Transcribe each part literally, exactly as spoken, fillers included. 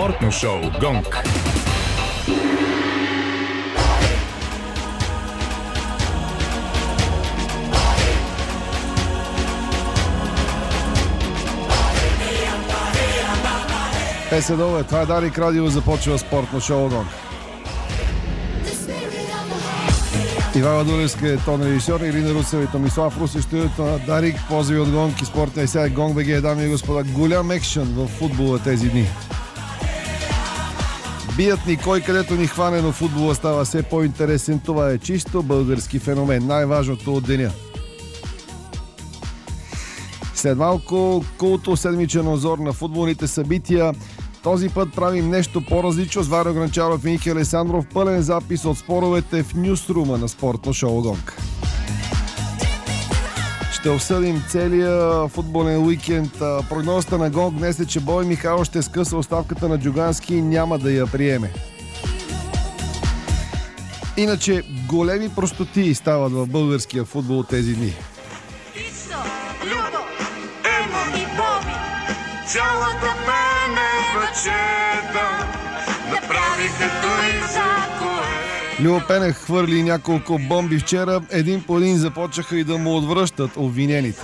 Спортно шоу «Гонг». Песедове, това е Дарик Радио, започва спортно шоу «Гонг». Ивана Дулевска е тон режисьор, Ирина Русева и Томислав Руси, студиото на Дарик, позови от Гонг и спортния сайт Гонг БГ. Дами и господа, голям екшън в футбола тези дни. Бият ни кой където ни хване, но футбола става все по-интересен. Това е чисто български феномен, най-важното от деня. След малко култо седмичен обзор на футболните събития. Този път правим нещо по-различно с Варио Гранчаров и Ники Алесандров. Пълен запис от споровете в нюсрума на спортно шоу «Гонг». Ще обсъдим целия футболен уикенд. Прогнозата на Гонг днес е, че Бой Михайлов ще скъса оставката на Джугански и няма да я приеме. Иначе големи простоти стават в българския футбол тези дни. Цялата мене вечета направиха той за кое. Любо Пенев хвърли няколко бомби вчера. Един по един започнаха и да му отвръщат обвинените.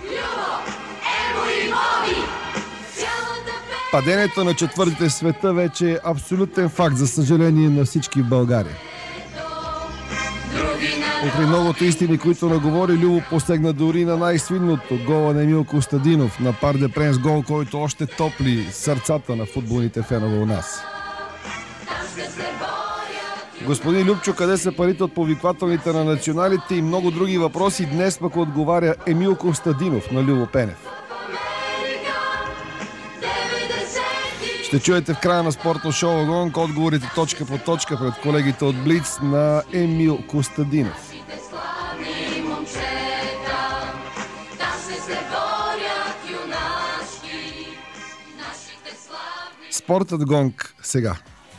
Падението на четвъртите в света вече е абсолютен факт, за съжаление, на всички в България. При многото истини, които наговори, Любо посегна дори на най-свидното гола на Емил Костадинов на Пар де Пренс, гол, който още топли сърцата на футболните фенове у нас. Господин Любчо, къде са парите от повиквателните на националите и много други въпроси, днес пък отговаря Емил Костадинов на Любо Пенев. Ще чуете в края на спортно шоу «Гонг» отговорите точка по точка пред колегите от Блиц на Емил Костадинов. Спортът Гонг сега.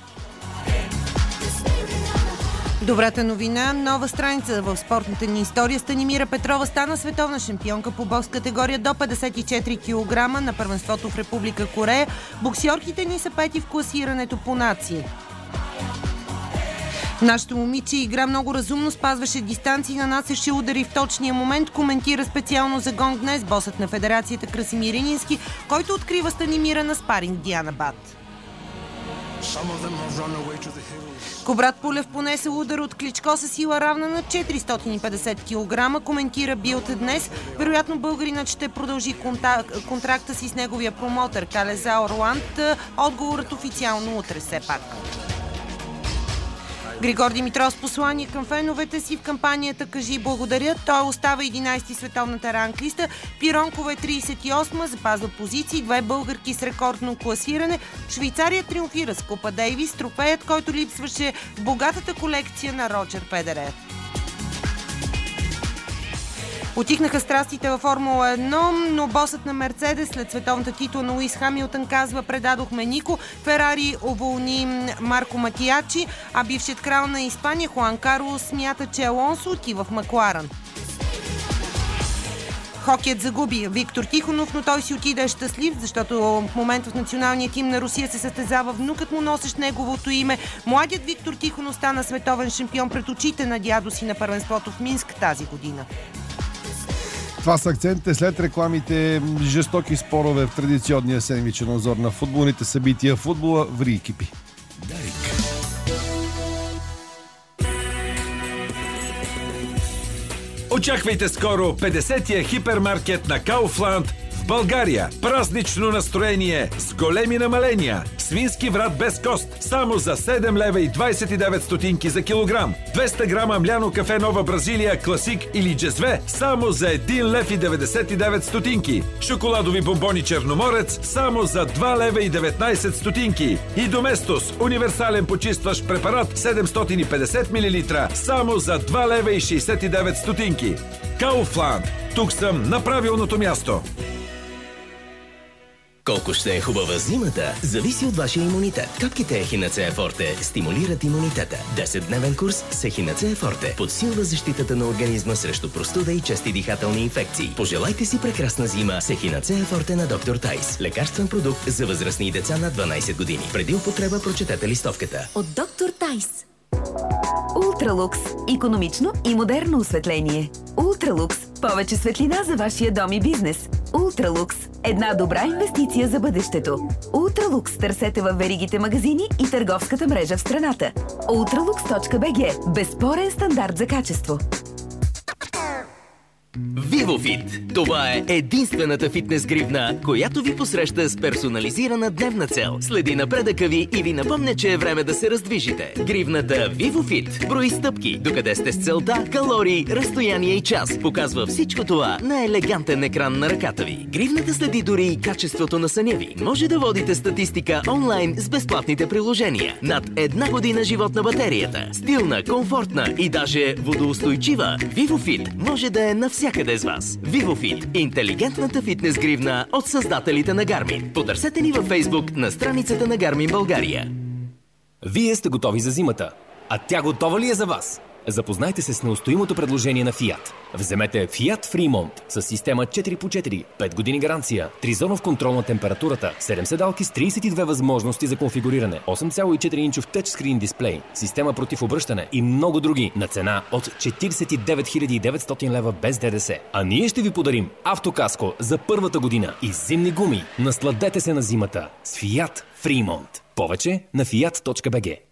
Добрата новина, нова страница в спортната ни история. Станимира Петрова стана световна шампионка по бокс категория до петдесет и четири килограма на първенството в Република Корея. Боксьорките ни са пети в класирането по нации. Нашето момиче игра много разумно, спазваше дистанции, нанасяше удари в точния момент, коментира специално за Гонг днес босът на федерацията Красимир Инински, който открива Станимира на спаринг Диана Бат. Кобрат Пулев понесе удар от Кличко с сила равна на четиристотин и петдесет килограма, коментира Билд днес. Вероятно българинът ще продължи контак... контракта си с неговия промотър Калеза Орланд. Отговорът официално утре все пак. Григор Димитров с послание към феновете си в кампанията «Кажи благодаря». Той остава единайсети световната ранглиста. Пиронкова е трийсет и осма, запазва позиции, две българки с рекордно класиране. Швейцария триумфира с Купа Дейвис, трофеят, който липсваше в богатата колекция на Роджер Федерер. Утихнаха страстите във Формула едно, но босът на Мерцедес след световната титла на Луис Хамилтън казва: предадохме Нико. Ферари уволни Марко Матиачи, а бившият крал на Испания Хуан Карлос смята, че Алонсо отива в Макларен. Хокият загуби Виктор Тихонов, но той си отиде щастлив, защото в момента в националния тим на Русия се състезава внукът му, носещ неговото име. Младият Виктор Тихонов стана световен шампион пред очите на дядо си на първенството в Минск тази година. Това са акцентите след рекламите, жестоки спорове в традиционния седмичен обзор на футболните събития. Футбола ври екипи. Дарик. Очаквайте скоро петдесетия хипермаркет на Kaufland в България. Празнично настроение с големи намаления. Свински врат без кост само за седем лева и двайсет и девет стотинки за килограм. двеста грама мляно кафе Нова Бразилия Класик или Джезве само за един лев и деветдесет и девет стотинки. Шоколадови бомбони Черноморец само за два лева и деветнайсет стотинки. И Доместос универсален почистващ препарат седемстотин и петдесет милилитра само за два лева и шейсет и девет стотинки. Kaufland. Тук съм на правилното място. Колко ще е хубава зимата, зависи от вашия имунитет. Капките Ехинацея Форте стимулират имунитета. десетдневен курс с Ехинацея Форте подсилва защитата на организма срещу простуда и чести дихателни инфекции. Пожелайте си прекрасна зима с Ехинацея Форте на доктор Тайс. Лекарствен продукт за възрастни и деца над дванайсет години. Преди употреба прочетете листовката. От доктор Тайс. Ултралукс. Икономично и модерно осветление. Ултралукс. Повече светлина за вашия дом и бизнес. Ултралукс. Една добра инвестиция за бъдещето. Ултралукс търсете във веригите магазини и търговската мрежа в страната. ултралукс точка би джи. Безспорен стандарт за качество. VivoFit. Това е единствената фитнес гривна, която ви посреща с персонализирана дневна цел. Следи напредъка ви и ви напомня, че е време да се раздвижите. Гривната VivoFit брои стъпки, докъде сте с целта, калории, разстояние и час. Показва всичко това на елегантен екран на ръката ви. Гривната следи дори и качеството на съня ви. Може да водите статистика онлайн с безплатните приложения. Над една година живот на батерията. Стилна, комфортна и даже водоустойчива. VivoFit може да е навсякъде с вас. VivoFit – интелигентната фитнес гривна от създателите на Garmin. Потърсете ни във Facebook на страницата на Garmin България. Вие сте готови за зимата. А тя готова ли е за вас? Запознайте се с неустоимото предложение на Fiat. Вземете Fiat Fremont с система четири по четири, пет години гаранция, тризонов контрол на температурата, седем седалки с трийсет и две възможности за конфигуриране, осем цяло и четири инчов тъчскрин дисплей, система против обръщане и много други на цена от четирийсет и девет хиляди и деветстотин лева без ДДС. А ние ще ви подарим автокаско за първата година и зимни гуми. Насладете се на зимата с Fiat Fremont. Повече на fiat точка би джи.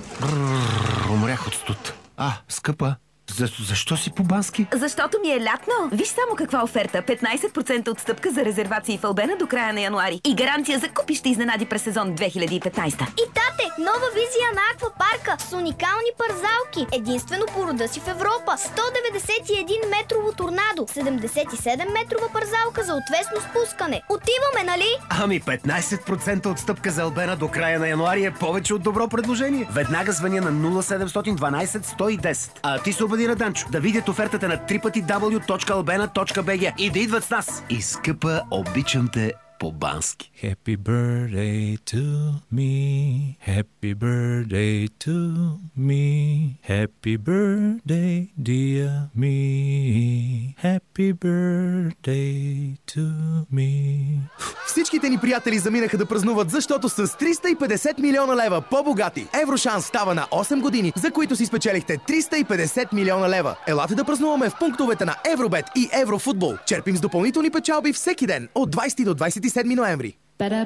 Умрях от студ. А, скъпа, за, защо си по-бански? Защото ми е лятно. Виж само каква оферта. петнайсет процента отстъпка за резервации в Албена до края на януари. И гаранция за купища изненади през сезон две хиляди и петнайсета. И тате, нова визия на аквапарка с уникални парзалки. Единствено по рода си в Европа. сто деветдесет и един метрово торнадо. седемдесет и седем метрова парзалка за отвесно спускане. Отиваме, нали? Ами петнайсет процента отстъпка за Албена до края на януари е повече от добро предложение. Веднага звъня на нула седемстотин дванайсет сто и десет. А ти се обади на Данчо да видят офертата на три пъти дабъл ю точка албена точка би джи и да идват с нас. И скъпа, обичам те по-бански. Happy birthday to me. Happy birthday to me. Happy birthday, dear me. Happy birthday to me. Всичките ни приятели заминаха да празнуват, защото с триста и петдесет милиона лева по-богати. Еврошанс става на осем години, за които си спечелихте триста и петдесет милиона лева. Елате да празнуваме в пунктовете на Евробет и Еврофутбол. Черпим с допълнителни печалби всеки ден от двайсети до двайсет и седми ноември.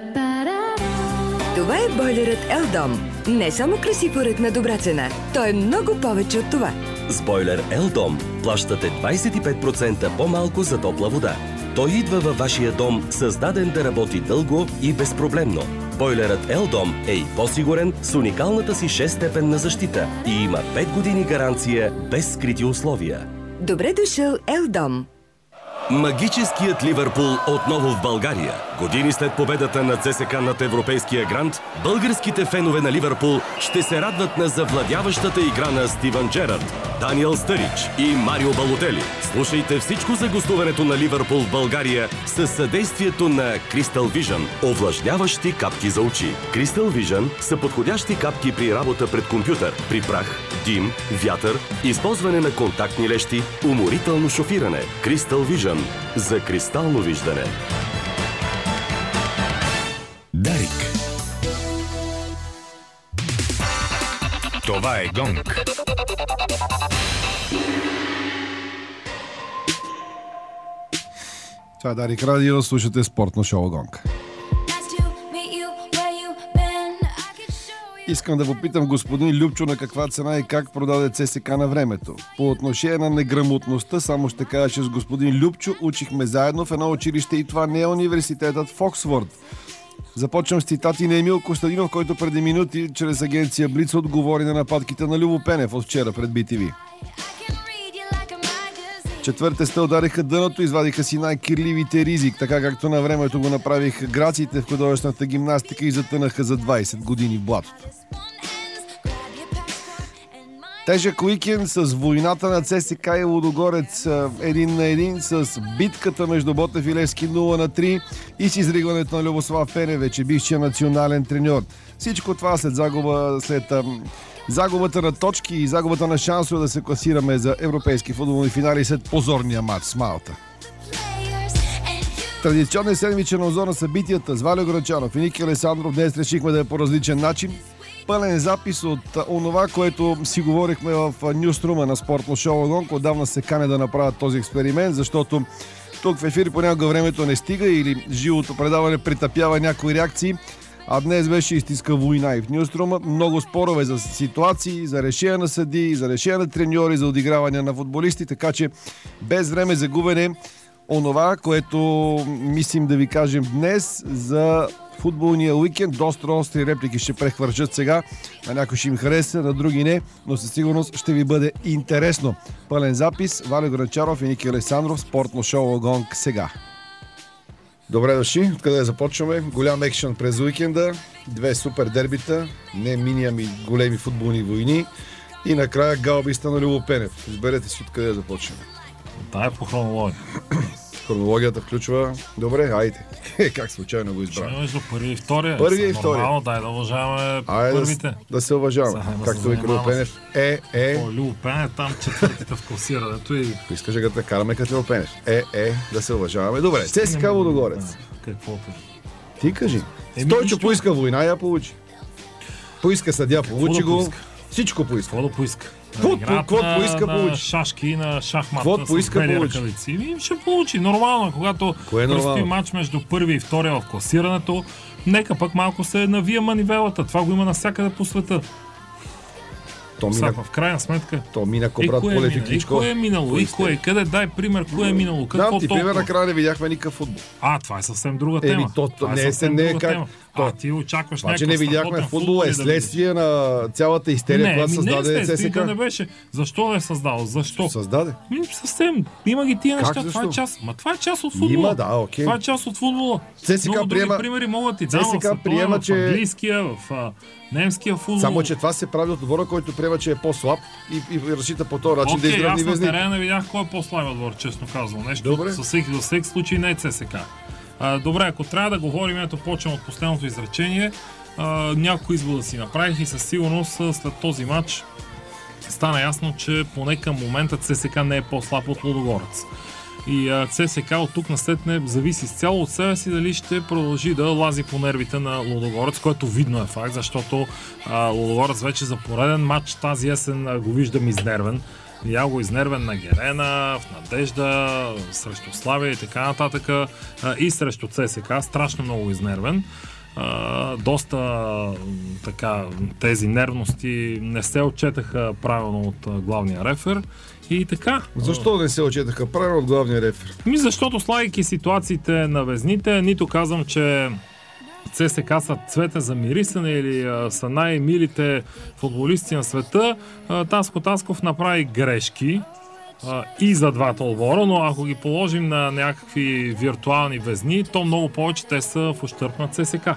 Това е бойлерът Елдом. Не само красив уред на добра цена, той е много повече от това. С бойлер Елдом плащате двайсет и пет процента по-малко за топла вода. Той идва във вашия дом, създаден да работи дълго и безпроблемно. Бойлерът Елдом е и по-сигурен с уникалната си шестстепенна защита и има пет години гаранция без скрити условия. Добре дошъл, Елдом! Магическият Ливърпул отново в България. Години след победата на ЦСКА над Европейския грант, българските фенове на Ливърпул ще се радват на завладяващата игра на Стивън Джерард, Даниел Стърич и Марио Балотели. Слушайте всичко за гостуването на Ливърпул в България със съдействието на Crystal Vision, овлажняващи капки за очи. Crystal Vision са подходящи капки при работа пред компютър, при прах, дим, вятър, използване на контактни лещи, уморително шофиране. Crystal Vision за кристално виждане. Дарик. Това е Гонг. Това е Дарик Радио, слушате спортно шоу Гонг. Искам да попитам господин Любчо на каква цена и как продаде ЦСКА на времето. По отношение на неграмотността, само ще кажа, че с господин Любчо учихме заедно в едно училище и това не е университетът в Оксфорд. Започвам с цитати на Емил Костадинов, който преди минути чрез агенция Блиц отговори на нападките на Любо Пенев от вчера пред би ти ви. Четвърте сте удариха дъното, извадиха си най-кирливите ризик, така както на времето го направиха грациите в художествената гимнастика и затънаха за двайсет години в блатото. Тежък уикенд с войната на ЦСКА и Лудогорец един на един, с битката между Ботев и Левски нула на три и с изригването на Любослав Пенев, вече бившия национален треньор. Всичко това след загуба, след ам, загубата на точки и загубата на шансове да се класираме за европейски футболни финали след позорния матч с Малта. Традиционният седмичен обзор на събитията с Валио Грачанов и Ники Алесандров днес решихме да е по различен начин. Пълен запис от онова, което си говорихме в нюструма на спортно шоу Гонк. Отдавна се кане да направят този експеримент, защото тук в ефир понякога времето не стига или живото предаване притъпява някои реакции. А днес беше истинска война и в нюструма. Много спорове за ситуации, за решения на съдии, за решения на треньори, за одиграване на футболисти, така че без време за губене онова, което мислим да ви кажем днес за футболния уикенд. Доста остри реплики ще прехвършат сега. На някой ще им хареса, на други не, но със сигурност ще ви бъде интересно. Пълен запис. Валио Грачаров и Ники Алесандров. Спортно шоу Гонк сега. Добре дошли. Откъде започваме? Голям екшън през уикенда. Две супер дербита. Не мини, ами големи футболни войни. И накрая галбиста на Любо Пенев. Изберете си откъде започваме. Това е по хронология. Хронологията включва... Добре, айде. Как случайно го избрах? Между първи и втория. Първи и втория. Нормално, дай да уважаваме айде първите. Да, да се уважаваме. Както ви Любо Пенев. Е, е... О, Любо Пенев там четвъртите в класирането и... Искаш да те караме като Любо Пенев. Е, е, да се уважаваме. Добре, ЦСКА Лудогорец. Каквото? Ти кажи. Стойчо поиска война и я получи. Поиска съдия, получи го. Всичко поиска. Какво да поиска? Какво поиска, на получи. Шашки, на шахмата Какво поиска, с бели получи. ръкавици. И ще получи. Нормално, когато Кое е предстои матч между първи и втория в класирането, нека пък малко се навия манивелата. Това го има навсякъде по света. То мина... В крайна сметка. То мина Кобрат Полев и Кличко. И кое е минало? И кое? Къде? Дай пример, кое е минало? Какво да, ти пример накрая не видяхме никакъв футбол. А, това е съвсем друга тема. Еми, то, то, това не, е съвсем не друга е как... тема. То... А, ти очакваш това, че някакъв не видяхме футбол е следствие на цялата истерия, не, която създаде не, ЦСКА. Не беше. Защо да е създал? Защо? Създаде? Ми, съвсем. Има ги тия неща. Това е част. Ма това е част от футбола. Има, да, окей. Това е част от футбола. ЦСКА Много приема... други примери могат ти дам ЦСКА в приема, в че... английския, в а, немския футбол. Само, че това се прави от отбора, който приема, че е по-слаб и, и разчита по този начин okay, да изгради везни. Аз на терена не видях кой е по-слаб отбор, честно казвам. Нещо добре. Със всеки, във всеки случай не е ЦСКА. А, добре, ако трябва да говорим, ето почвам от последното изречение, а, няколко извода си направих и със сигурност след този матч стана ясно, че поне към момента ЦСКА не е по-слаб от Лудогорец. И а, ЦСКА от тук насетне зависи изцяло от себе си дали ще продължи да лази по нервите на Лудогорец, което видно е факт, защото а, Лудогорец вече за пореден матч тази есен а, го виждам изнервен. Видял го изнервен на Герена, в Надежда, срещу Славия и така нататък, а, и срещу ЦСКА, страшно много изнервен. Uh, доста uh, така, тези нервности не се отчетаха правилно от uh, главния рефер и така. Защо не се отчетаха правилно от главния рефер? Ми защото слагайки ситуациите на везните, нито казвам, че ЦСКА са цвете за мирисане или uh, са най-милите футболисти на света. Uh, Таско Тасков направи грешки Uh, и за двата отбора, но ако ги положим на някакви виртуални везни, то много повече те са в ущърб на ЦСКА.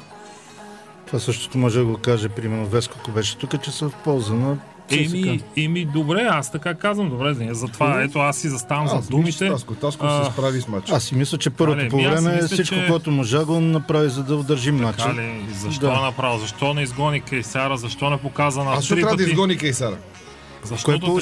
Това същото може да го каже, примерно, Веско, ако беше тук, че са в полза на ЦСКА. Еми, еми, добре, аз така казвам, добре, затова ето аз си заставам за думите. Таско, Таско се справи с матча. Аз си мисля, че първото по време е всичко, че... което можа го направи, за да удържим матча. Така ли? Защо да. направи? Защо не изгони Кейсара? Защо не показа на три пъти? Аз ще трябва да изгони Кейсара. Защото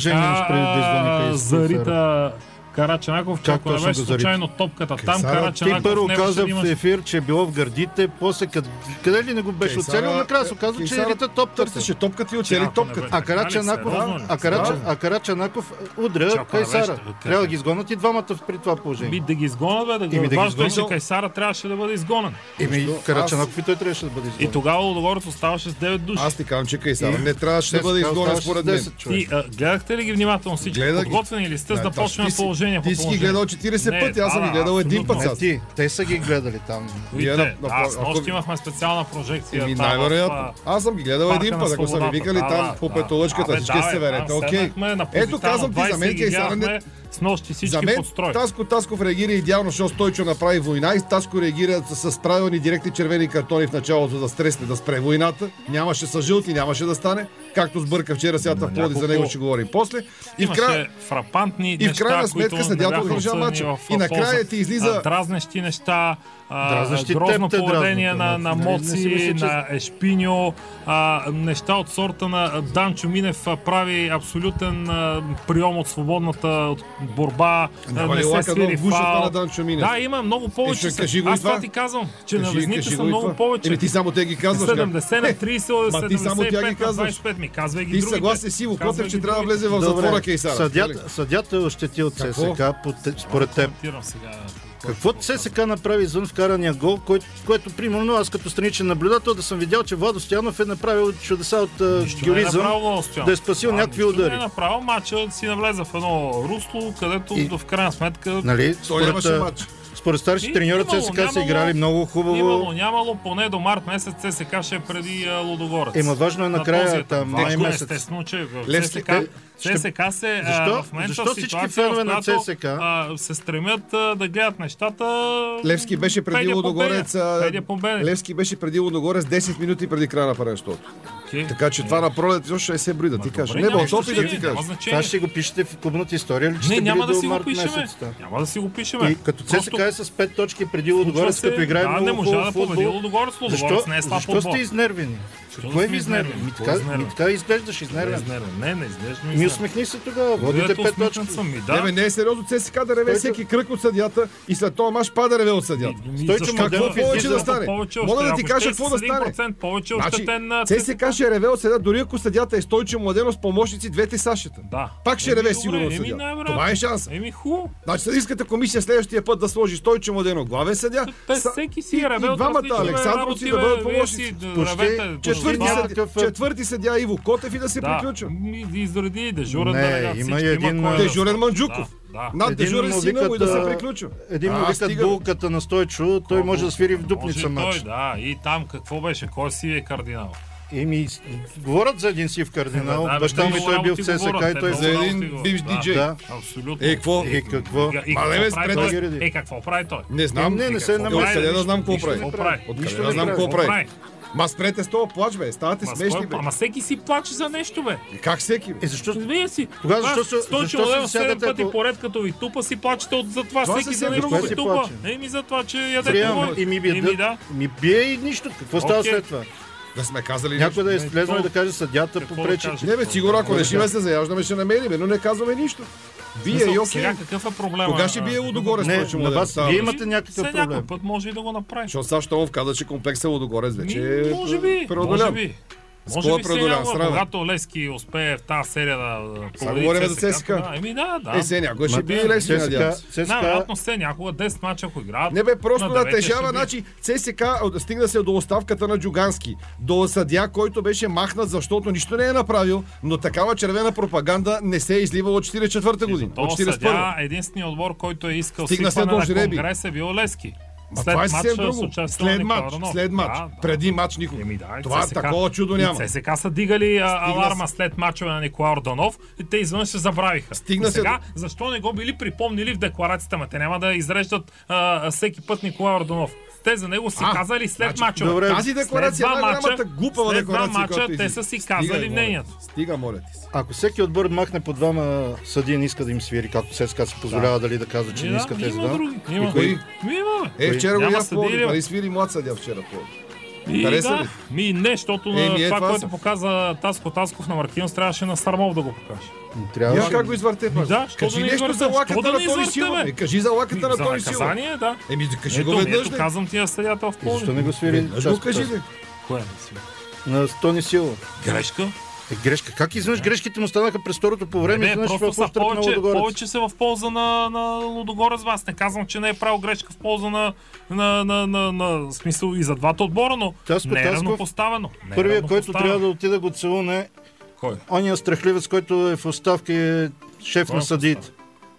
така зарита Карачанаков, че ако не беше случайно топката там, Карачанаков ти първо не каза имаш... в ефир, че е било в гърдите, после къде, къде ли не го беше оцелил, накрая се оказва, че рита топката. Търсеше топката и оцели топката. А Карачанаков, а, Карача, а Карачанаков удря Кайсара. Трябва да ги изгонят и двамата при това положение. Би да ги изгонят, бе, да го важно, че Кайсара трябваше да бъде изгонен. Еми, Карачанаков и той трябваше да бъде изгонен. И тогава Лудогорец оставаше с девет души. Аз ти казвам, че Кайсара не трябваше да бъде изгонен според мен. И гледахте ли ги внимателно всички? Подготвени ли сте, за да почнем положение? Ти си ги гледал четирийсет пъти, аз съм ги гледал един път. Не, ти, те са ги гледали там. Вижте, аз нощ имахме специална прожекция. Еми най-вероятно. Аз съм ги гледал един път, ако са ми викали там по петолъчката, всички се верете. Окей. Ето казвам ти, за мен Кейсара не... С нощи всички За мен подстрой. Таско Тасков реагира идеално, защото Стойчо направи война и Таско реагира с правилни директни червени картони в началото да стресне, да спре войната. Нямаше с жълти, нямаше да стане. Както сбърка вчера, сега в Плоди, за него ще говорим после. И в, края, фрапантни и в крайна неща, сметка съдята държа мача. И накрая ти излиза... Дразнещи неща, Дразнещи грозно теб те поведение на, дразнат, на нали? Моци, Не си мисля, на Ешпиньо, а, неща от сорта на Данчо Минев а, прави абсолютен а, прием от свободната борба. Няма не ли се лака свири в гушата фаул. на Данчо Минев? Да, има много повече. Е, кажи го Аз и това. това ти казвам, че Кажи, на везните кажи са го и много това. повече. Еми ти само те ги казваш. седемдесет на трийсет, Ма ти само тя ги седемдесет и пет на казваш. двайсет и пет. Ми казвай ги Ти другите. съгласен си, Котев, Казвай че ги трябва да другите. влезе в затвора Кейсара. Съдята, съдята е ощетил от Какво? ЦСКА според теб. Коментирам сега. Какво ЦСКА направи извън вкарания гол, който, което примерно аз като страничен наблюдател да съм видял, че Владо Стоянов е направил чудеса от героизъм, да е спасил някакви удари. Не е направил матча, си навлезе в едно русло, където И... в крайна сметка... Нали, Той нямаше матч. Според старши треньора ЦСКА са играли много хубаво. Имало, нямало, поне до март месец ЦСКА ще е преди а, Лудогорец. Ема важно е накрая там май месец. Естествено, че в Левски, ЦСКА, ще... ЦСКА се защо? а, в момента Защо в всички фенове на която, ЦСКА а, се стремят а, да гледат нещата. Левски беше преди Лудогорец. Победя. Левски беше преди Лудогорец десет минути преди края на първенството. Okay. Така че това на пролет още ще се брои да ти кажа. Не, бе, топи да ти кажа. Това ще го пишете в клубната история, ли Не, ще няма били да до си го март пишеме. месец? Няма да си го пишеме. И като ЦСКА е с пет точки преди Лудогорец, като играе да, много не можа да футбол. победи Лудогорец. Лудогорец не е слаб Защо отбор. сте изнервени? Кой ви изнервя? Ми така, ми така изглеждаш изнервен. Не, не изглеждаш. Ми усмехни се тогава. Водите пет точки. Не, бе, не е сериозно ЦСКА да реве всеки кръг от съдията и след това мач пада реве от съдията. Стойчо Какво повече да стане? Мога да ти кажа какво да стане. Повече Значи, на ЦСКА ще реве от съдията, дори ако съдията е Стойчо Младенов с помощници двете Сашата. Да. Пак ще реве сигурно от съдията. Това е шанс. Еми хубаво. Значи съдийската комисия следващия път да сложи Стойчо Младенов главен съдия. Всеки си е реве и от двамата различни Александровци да работи, бъдат бе, помощници. Четвърти съдия, четвърти съдия Иво Котев и да се Да. приключва. Изреди дежурен Не, делегат. има всички, един, кой е Дежурен да- Манджуков. Да. Над Един дежурен му сина му и да се викат, а, приключва. Един му А, викат стига. булката на Стойчо, той може да свири в дупница Може матч. той, да. И там какво беше? Кой си е кардинал? Еми, говорят за един сив кардинал. Да, Баща ми много той е бил в работи ЦСКА говорят, и той те За много един работи бивш говорят. диджей. Да. Абсолютно. Е, какво? И какво? И Мале, какво бе, прави спрете. той? Е, какво прави той? Не знам. Не, не се Е, намери. откъде да знам какво Нищо прави? не прави. Откъде Нищо да не знам прави. какво прави? Ма спрете с това плач, бе. Ставате Ма, смешни, спой- бе. Ама всеки си плаче за нещо, бе. И как всеки? Е, защо? Вие си. Тогава Това защо се- Стойчо защо се Младенов седем сядате пъти по- поред, като ви тупа, си плачете от за това. Това Всеки съвсем за нещо друго, ви си тупа. плаче. Еми за това, че яде Приемам. това. И ми Еми, бие, да. ми бие и нищо. Какво става Окей. след това? Да сме казали Някой да е Не, слезнал и какво- да каже съдята какво попречи. да каже? Не, бе, сигурно, ако решиме се заяждаме, ще намериме, но не казваме нищо. Вие и Мисъл, окей. Сега какъв е проблема? Кога ще бие Лудогорец? Не, Стойчо на Младенов? вас Става вие въпрос. имате някакъв Все някой проблем. път може и да го направи. Защото Саш Томов каза, че комплексът Лудогорец вече Ми, е може би, може преодолян. би. С Може кой би е преодолян? сега, Срама. когато Левски успее в тази серия да Сега победи говорим за ЦСКА, ЦСКА. да, Еми да, да. Е, се някой ще Ма, бие Левски, ЦСКА надявам се. ЦСКА Най-вероятно се някога десет мача, ако играят. Не бе, просто на да деветия тежава, ще бие. значи ЦСКА стигна се до оставката на Джугански, до съдия, който беше махнат, защото нищо не е направил, но такава червена пропаганда не се е изливала от четиридесет и четвърта година, То от четиридесет и първа. съдя, единственият отбор, който е искал Стигна се свикване до на жреби. конгрес е бил Левски. Ма това е съвсем друго. След на матч, Николай след матч. Да, да. Преди матч никога. Еми да, и Това ЦСКА такова чудо няма. И ЦСКА са дигали а, Стигна аларма след мачове на Николай Орданов и те извън се забравиха. Стигна и се сега, защо не го били припомнили в декларацията? Ма те няма да изреждат а, всеки път Николай Орданов. Те за него си А, казали след значи, мачове. добре, Тази декларация е След два най-голямата мача- глупава след два декларация, мача която те излиза. са си Стига, казали моля мнението. ти. Стига, моля ти се. Ако всеки отбор махне по двама съдии, не иска да им свири, както ЦСКА си позволява дали да казва, че Ми не да, иска тези има да. други. Има. кои? Ми има, бе. Е, вчера го Няма я в съдии, Пловдив, бе. нали свири млад съдия вчера в Пловдив. И Хареса да, ли? ми не, защото Е, на ми е, това, това което са. показа Таско Тасков на Маркинос, трябваше на Стармов да го покаже. Трябва Няма как го извърте, пак. Да, що Кажи да не нещо извърте? за Що лаката да на не Тони извърте, Силва. бе? Е, кажи за лаката на За Тони Силва. наказание, да. Еми, да кажи го Ето, веднъж. ето де. казвам ти на съдята в И защо не Пловдив. го свири? Веднъж го кажи, де. Кое не си? На Тони Силва. Грешка? Е, грешка. Как изведнъж грешките му станаха през второто по време? Не, Изведнъж просто в са ущърб на повече, Лудогорец. повече са в полза на, на Лудогорец. Аз не казвам, че не е правил грешка в полза на, на, на, на, на смисъл и за двата отбора, но Таско не е Тасков, равнопоставено. Не е Първият, който равнопоставено. трябва да отида го целуне, Кой? ония страхливец, който е в оставка и е шеф Кой на е в съдиите.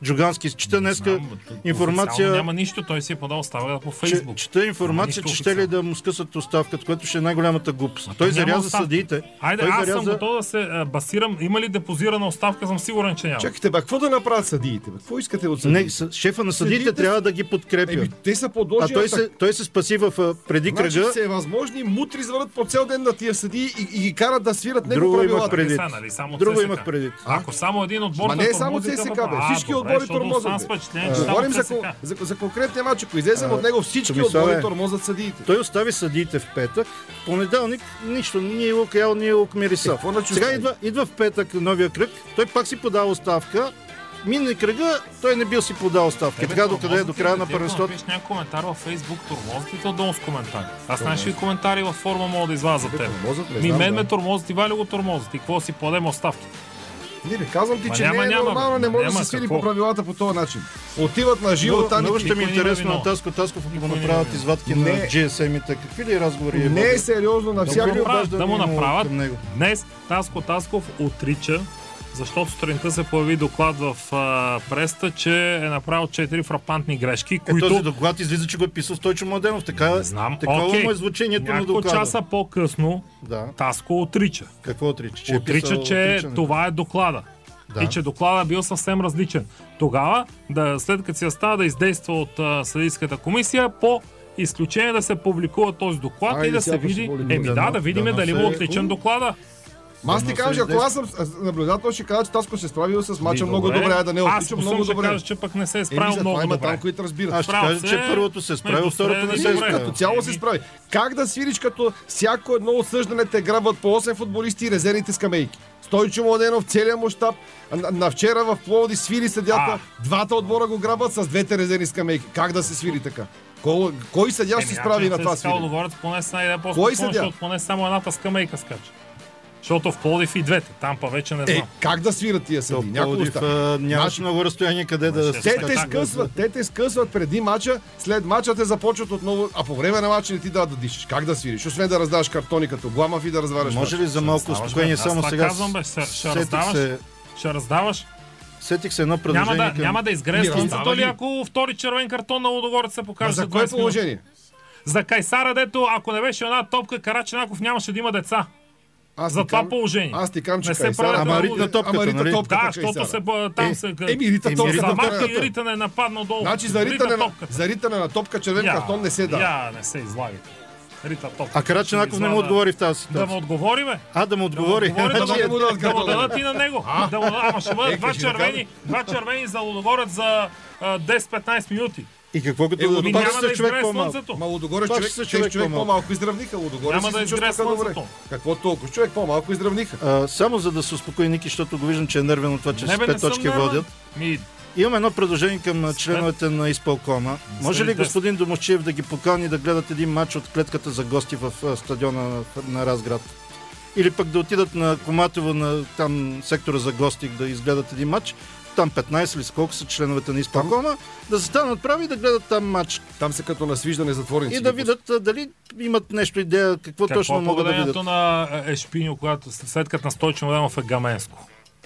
Джугански. Чета днеска информация... Няма нищо, той си е подал оставка по Фейсбук. Че, чета информация, че ще ли да му скъсат оставката, което ще е най-голямата глупост. Той заряза съдиите. Айде, той аз заряза... съм готов да се а, басирам. Има ли депозирана оставка, съм сигурен, че няма. Чакайте, бе, какво да направят съдиите? Бе? Какво искате от съдиите? Не, шефа на съдиите, съдиите трябва да ги подкрепя. Еми, те са подложени... А той, се, той се спаси в преди значи, кръга. Значи възможни мутри звърнат по цял ден на тия съдии и, и ги карат да свират него Друго правилата. имах предвид. Нали, само Друго имах предвид. Ако само един отбор... Ма не е само ЦСК, бе. Всички отбори тормозят. Говорим за, за, за конкретния матч. Ако излезем от него, всички отбори тормозят съдиите. Той остави съдиите в петък. Понеделник нищо. Ни лук ял, ни лук мириса. Сега идва, идва в петък новия кръг. Той пак си подава оставка. Мине кръга, той не бил си подал оставка. Така докъде е до края на първенството. Пиш някой коментар във Фейсбук, тормозът ли те долу с коментари? Аз знаеш ли коментари във форма мога да извадя за теб? Ми мен ме тормозят и Вали го тормозят. И какво си подем оставки? Не бе, казвам ти, Ма че няма, не е няма, нормално, не може да няма се свили какво. по правилата по този начин. Отиват на живо, там много и ще ми е никой не интересно е на Таско Тасков, ако го направят извадки Не. на джи ес ем-ите. Какви ли разговори? не е сериозно на всяко. Да му направят, да му има направят. към него? Днес Таско Тасков отрича, защото сутринта се появи доклад в а, преста, че е направил четири фрапантни грешки, Е, които... този доклад излиза, че го е писал Стойчо Младенов. Така, Не знам. такова Окей. му е звучението на Няколко доклада. часа по-късно Да. Таско отрича. Какво отрича? Че е Отрича, писал че отричането. това е доклада. Да. И че доклада бил съвсем различен. Тогава, да, след като си остава да издейства от а, съдийската комисия, по изключение да се публикува този доклад Айде, и да се сега ще види... публикува. Еми да, да, Дано- да видим дано дали се- му е отличен доклада. Ма аз ти Но кажа, се ако аз съм а, наблюдател, ще кажа, че Таско се справил с мача Ми, много добре. добре, а да не е Аз отлича съм много ще добре. кажа, че пък не се е Еми, справил затова много има добре. там, които разбират. Аз ще Справил кажа, се, че първото се справи, между второто не се среден и справи. добре. Като цяло се Еми. справи. Как да свириш, като всяко едно отсъждане грабват по осем футболисти и резервните скамейки? Стойчо Младенов, целият му щаб. На, на вчера в Пловди свири съдята. А. Двата отбора го грабват с двете резервни скамейки. Как да се свири така? Кой, кой съдя ще се справи на това свири? Говорят, поне с най-идея Кой по-спокойно, съдия? защото поне само едната скамейка скача. Защото в Пловдив и двете. Там па вече не знам. Е, как да свират тия съди? Някой Пловдив, оста- а, нямаше Значи, много разстояние къде да Те се Те те скачат. скъсват, те те скъсват преди мача, след мача те започват отново, а по време на мача не ти дадат да дишаш. Как да свириш? Освен да раздаваш картони като Гламав и да разваляш Може мача. ли за малко Ставаш, бе. успокоение Аз само това сега? казвам, бе, ще- ще сетих раздаваш. се- Ще раздаваш. Сетих се едно Няма предложение да, към... няма да изгрее Ми, слънцето раздава ли, ли? ако втори червен картон на Лудогорец се А покаже за за кое двайсет минути? положение? За Кайсара, дето ако не беше една топка, Караченаков нямаше да има деца. Аз За ти това кам- положение. Аз ти кам, че Не се Кайсара- правят Ама на ритна луди. топката, Ама рита нали? топката, Да, Кайсара. защото се б- там Е, се... еми, рита Еми, топката. рита За топката. Марти и ритане е нападнал долу. Значи за Рита ритане, на, топката. за ритане на топка червен Я, картон не се дава. Я, не се излагайте. Рита топката. А Караченаков не му Извада- отговори в тази Да ситуация. му отговори, бе. А, да му отговори. Отговори, да, Значи, му- да му дадат да му картон, дадат бе. и на него. Да му дадат, ама ще бъдат Е, два кажи да червени, два червени за Лудогорец за а, десет-петнайсет минути. И какво като Е, да ами пак няма ще да са човек изгрее по-малко? слънцето. Ма Лудогорец Пак човек, ще са човек, човек човек по-малко. по-малко изравниха. Лудогорец Няма си да се изгрее чувстваха добре. слънцето. Какво толкова? Човек по-малко изравниха. А, само за да се успокои Ники, защото го виждам, че е нервен от това, че Не, с бе, пет не съм точки нервен. водят. Ми, Имам едно предложение към а, членовете на изпълкома. Може ли десет. господин Домощиев да ги покани да гледат един матч от клетката за гости в а, стадиона на, на Разград? Или пък да отидат на Коматово, на там сектора за гости, да изгледат един матч. Там петнайсет или сколко са членовете на изпълкома, да застанат прави и да гледат там матч. Там са като на свиждане затворници. И да видят а, дали имат нещо идея, какво, какво точно е могат да видят. поведението на Ешпиньо, когато след като на Стойчо Младенов е Гаменско?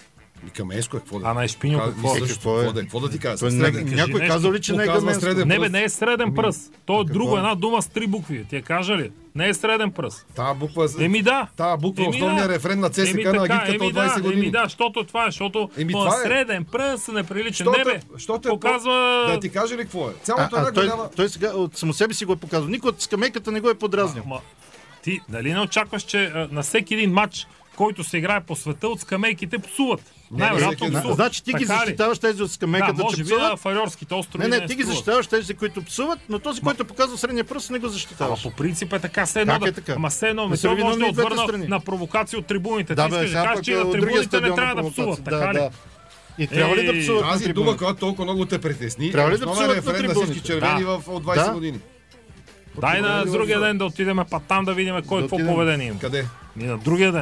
И Каменско е какво да? А на Ешпиньо какво? Мисля, Какво е? какво да, какво да ти кажа? Той не- Среден- някой нещо. казал ли, че не е Показва Гаменско? среден Не бе, пръст. не е среден пръст. То е друго, една дума с три букви. Ти я кажа ли? Не е среден пръст. Та буква, Еми да. та буква е Еми основния да. рефрен на ЦСКА Еми на така, агитката еми от двайсет да, години. Еми да, защото това е, защото Еми по това е. среден пръст не прилича. Щото Не бе, е- щото е показва... Да ти кажа ли какво е? А, Цялото а една той, голяма... той сега от само себе си го е показал. Никой от скамейката не го е подразнил. Ма, ти дали не очакваш, че а, на всеки един матч, който се играе по света, от скамейките псуват? Най-вероятно всеки- псуват. Значи ти ги Така ли? защитаваш тези от скамейката, Да, може че би на псуват. Фарерските острови Не, не, ти ги псуват. защитаваш тези, които псуват, но този, който показва средния пръст, не го Ама защитаваш. по принцип е така, все едно Как да... е така? Ама все едно, Не ме са може да виновни и двете отвърна страни. на провокация от трибуните. Да, Ти бе, искаш да сега кажеш, пък че е на от другия трибуните не стадион трябва да провокация. псуват, така Да, ли? да. И трябва ли да Ей, псуват на Тази дума, трибуните? която толкова много те притесни, Трябва ли е да основен псуват на рефрен на трибуните? всички червени Да. в от двайсет Да. години. Дай на другия ден да отидем па там да видим кой Да какво отидем. поведение има. Къде? И на другия ден.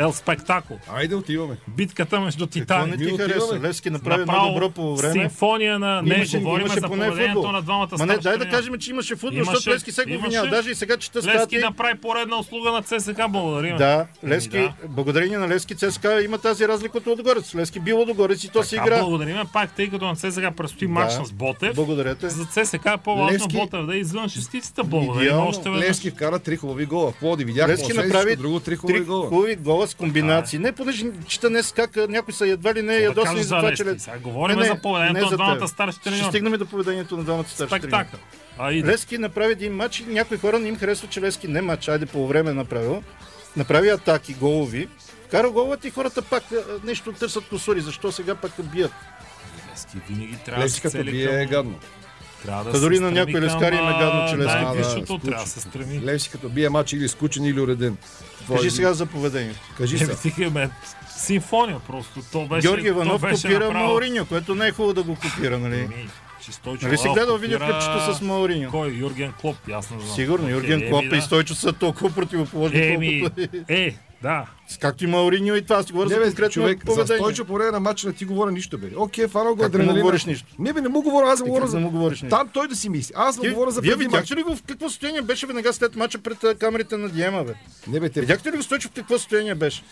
Ел спектакъл. Айде отиваме. Битката между титани. Какво не ти хареса? Левски направи Направо много добро по време. Симфония на... Не, Имаше- говорим имаше за поне поведението футбол. на двамата Ма не, старши дай да треньори. кажем, че имаше футбол, Имаше, защото Левски сега го имаше. обвинява. Даже и сега чета Левски статии. направи поредна услуга на ЦСКА, благодарим. Да, Еми, Левски, да. благодарение на Левски ЦСКА има тази разлика от Лудогорец. Левски бил Лудогорец и то се Така, игра. благодарим пак, тъй като на ЦСКА предстои матч Да. с Ботев. Благодаря те. За ЦСКА е по-важно Левски- Ботев да е извън шестицата. Благодарим Идеално. още веднъж. Левски вкара три хубави гола. В Плоди видяхме Левски освен направи всичко друго, три хубави три гола. хубави гола с комбинации. Не, понеже чета днес как а, някои са едва ли не Какво да ядосани кажеш за за това, Левски? че... Сега говорим Не, не, за поведението не на за двамата теб. старши Ще треньори. стигнем до поведението на двамата старши треньори. Спектакъл. А, иде. Левски направи един матч и някои хора не им харесва, че Левски не матч, айде по време направил. Направи атаки, голови. Кара головата и хората пак а, нещо търсят косури. Защо сега пак бият? Левски винаги трябва да Левски се като цели бие е към... гадно. Трябва да Та се дори на стреми някои към, лескари им е гадно, че а, Левски най-висшето да, трябва да се стреми. Левски като бие матч или скучен, или уреден. Това Кажи е- сега за поведението. Кажи Еми, сега. стига, бе, симфония просто. То беше, Георги Иванов то беше копира направо... Мауриньо, което не е хубаво да го копира, нали? Еми, че Стойчо Нали си Лалов гледал копира- видеоклипчето с Мауриньо? Кой? Юрген Клоп, ясно знам. Сигурно, Окей, Юрген еми, Клоп да. и Стойчо са толкова противоположни. Еми, колкото... е, да. Както и Мауриньо и това, аз ти говоря Не, за бе, конкретно човек, за поведение. Стойчо по време на матча не ти говоря нищо, бе. Окей, фанал го Как не му адреналина. говориш нищо? Не, бе, не му говоря, аз му Е, говоря как за... не му говориш нищо? Там той да си мисли. Аз му Ти- говоря за Вие преди матч. видяхте ли го в какво състояние беше веднага след матча пред а, камерите на Диема, бе? Не, бе, те... Видяхте ли го Стойчо в какво състояние беше?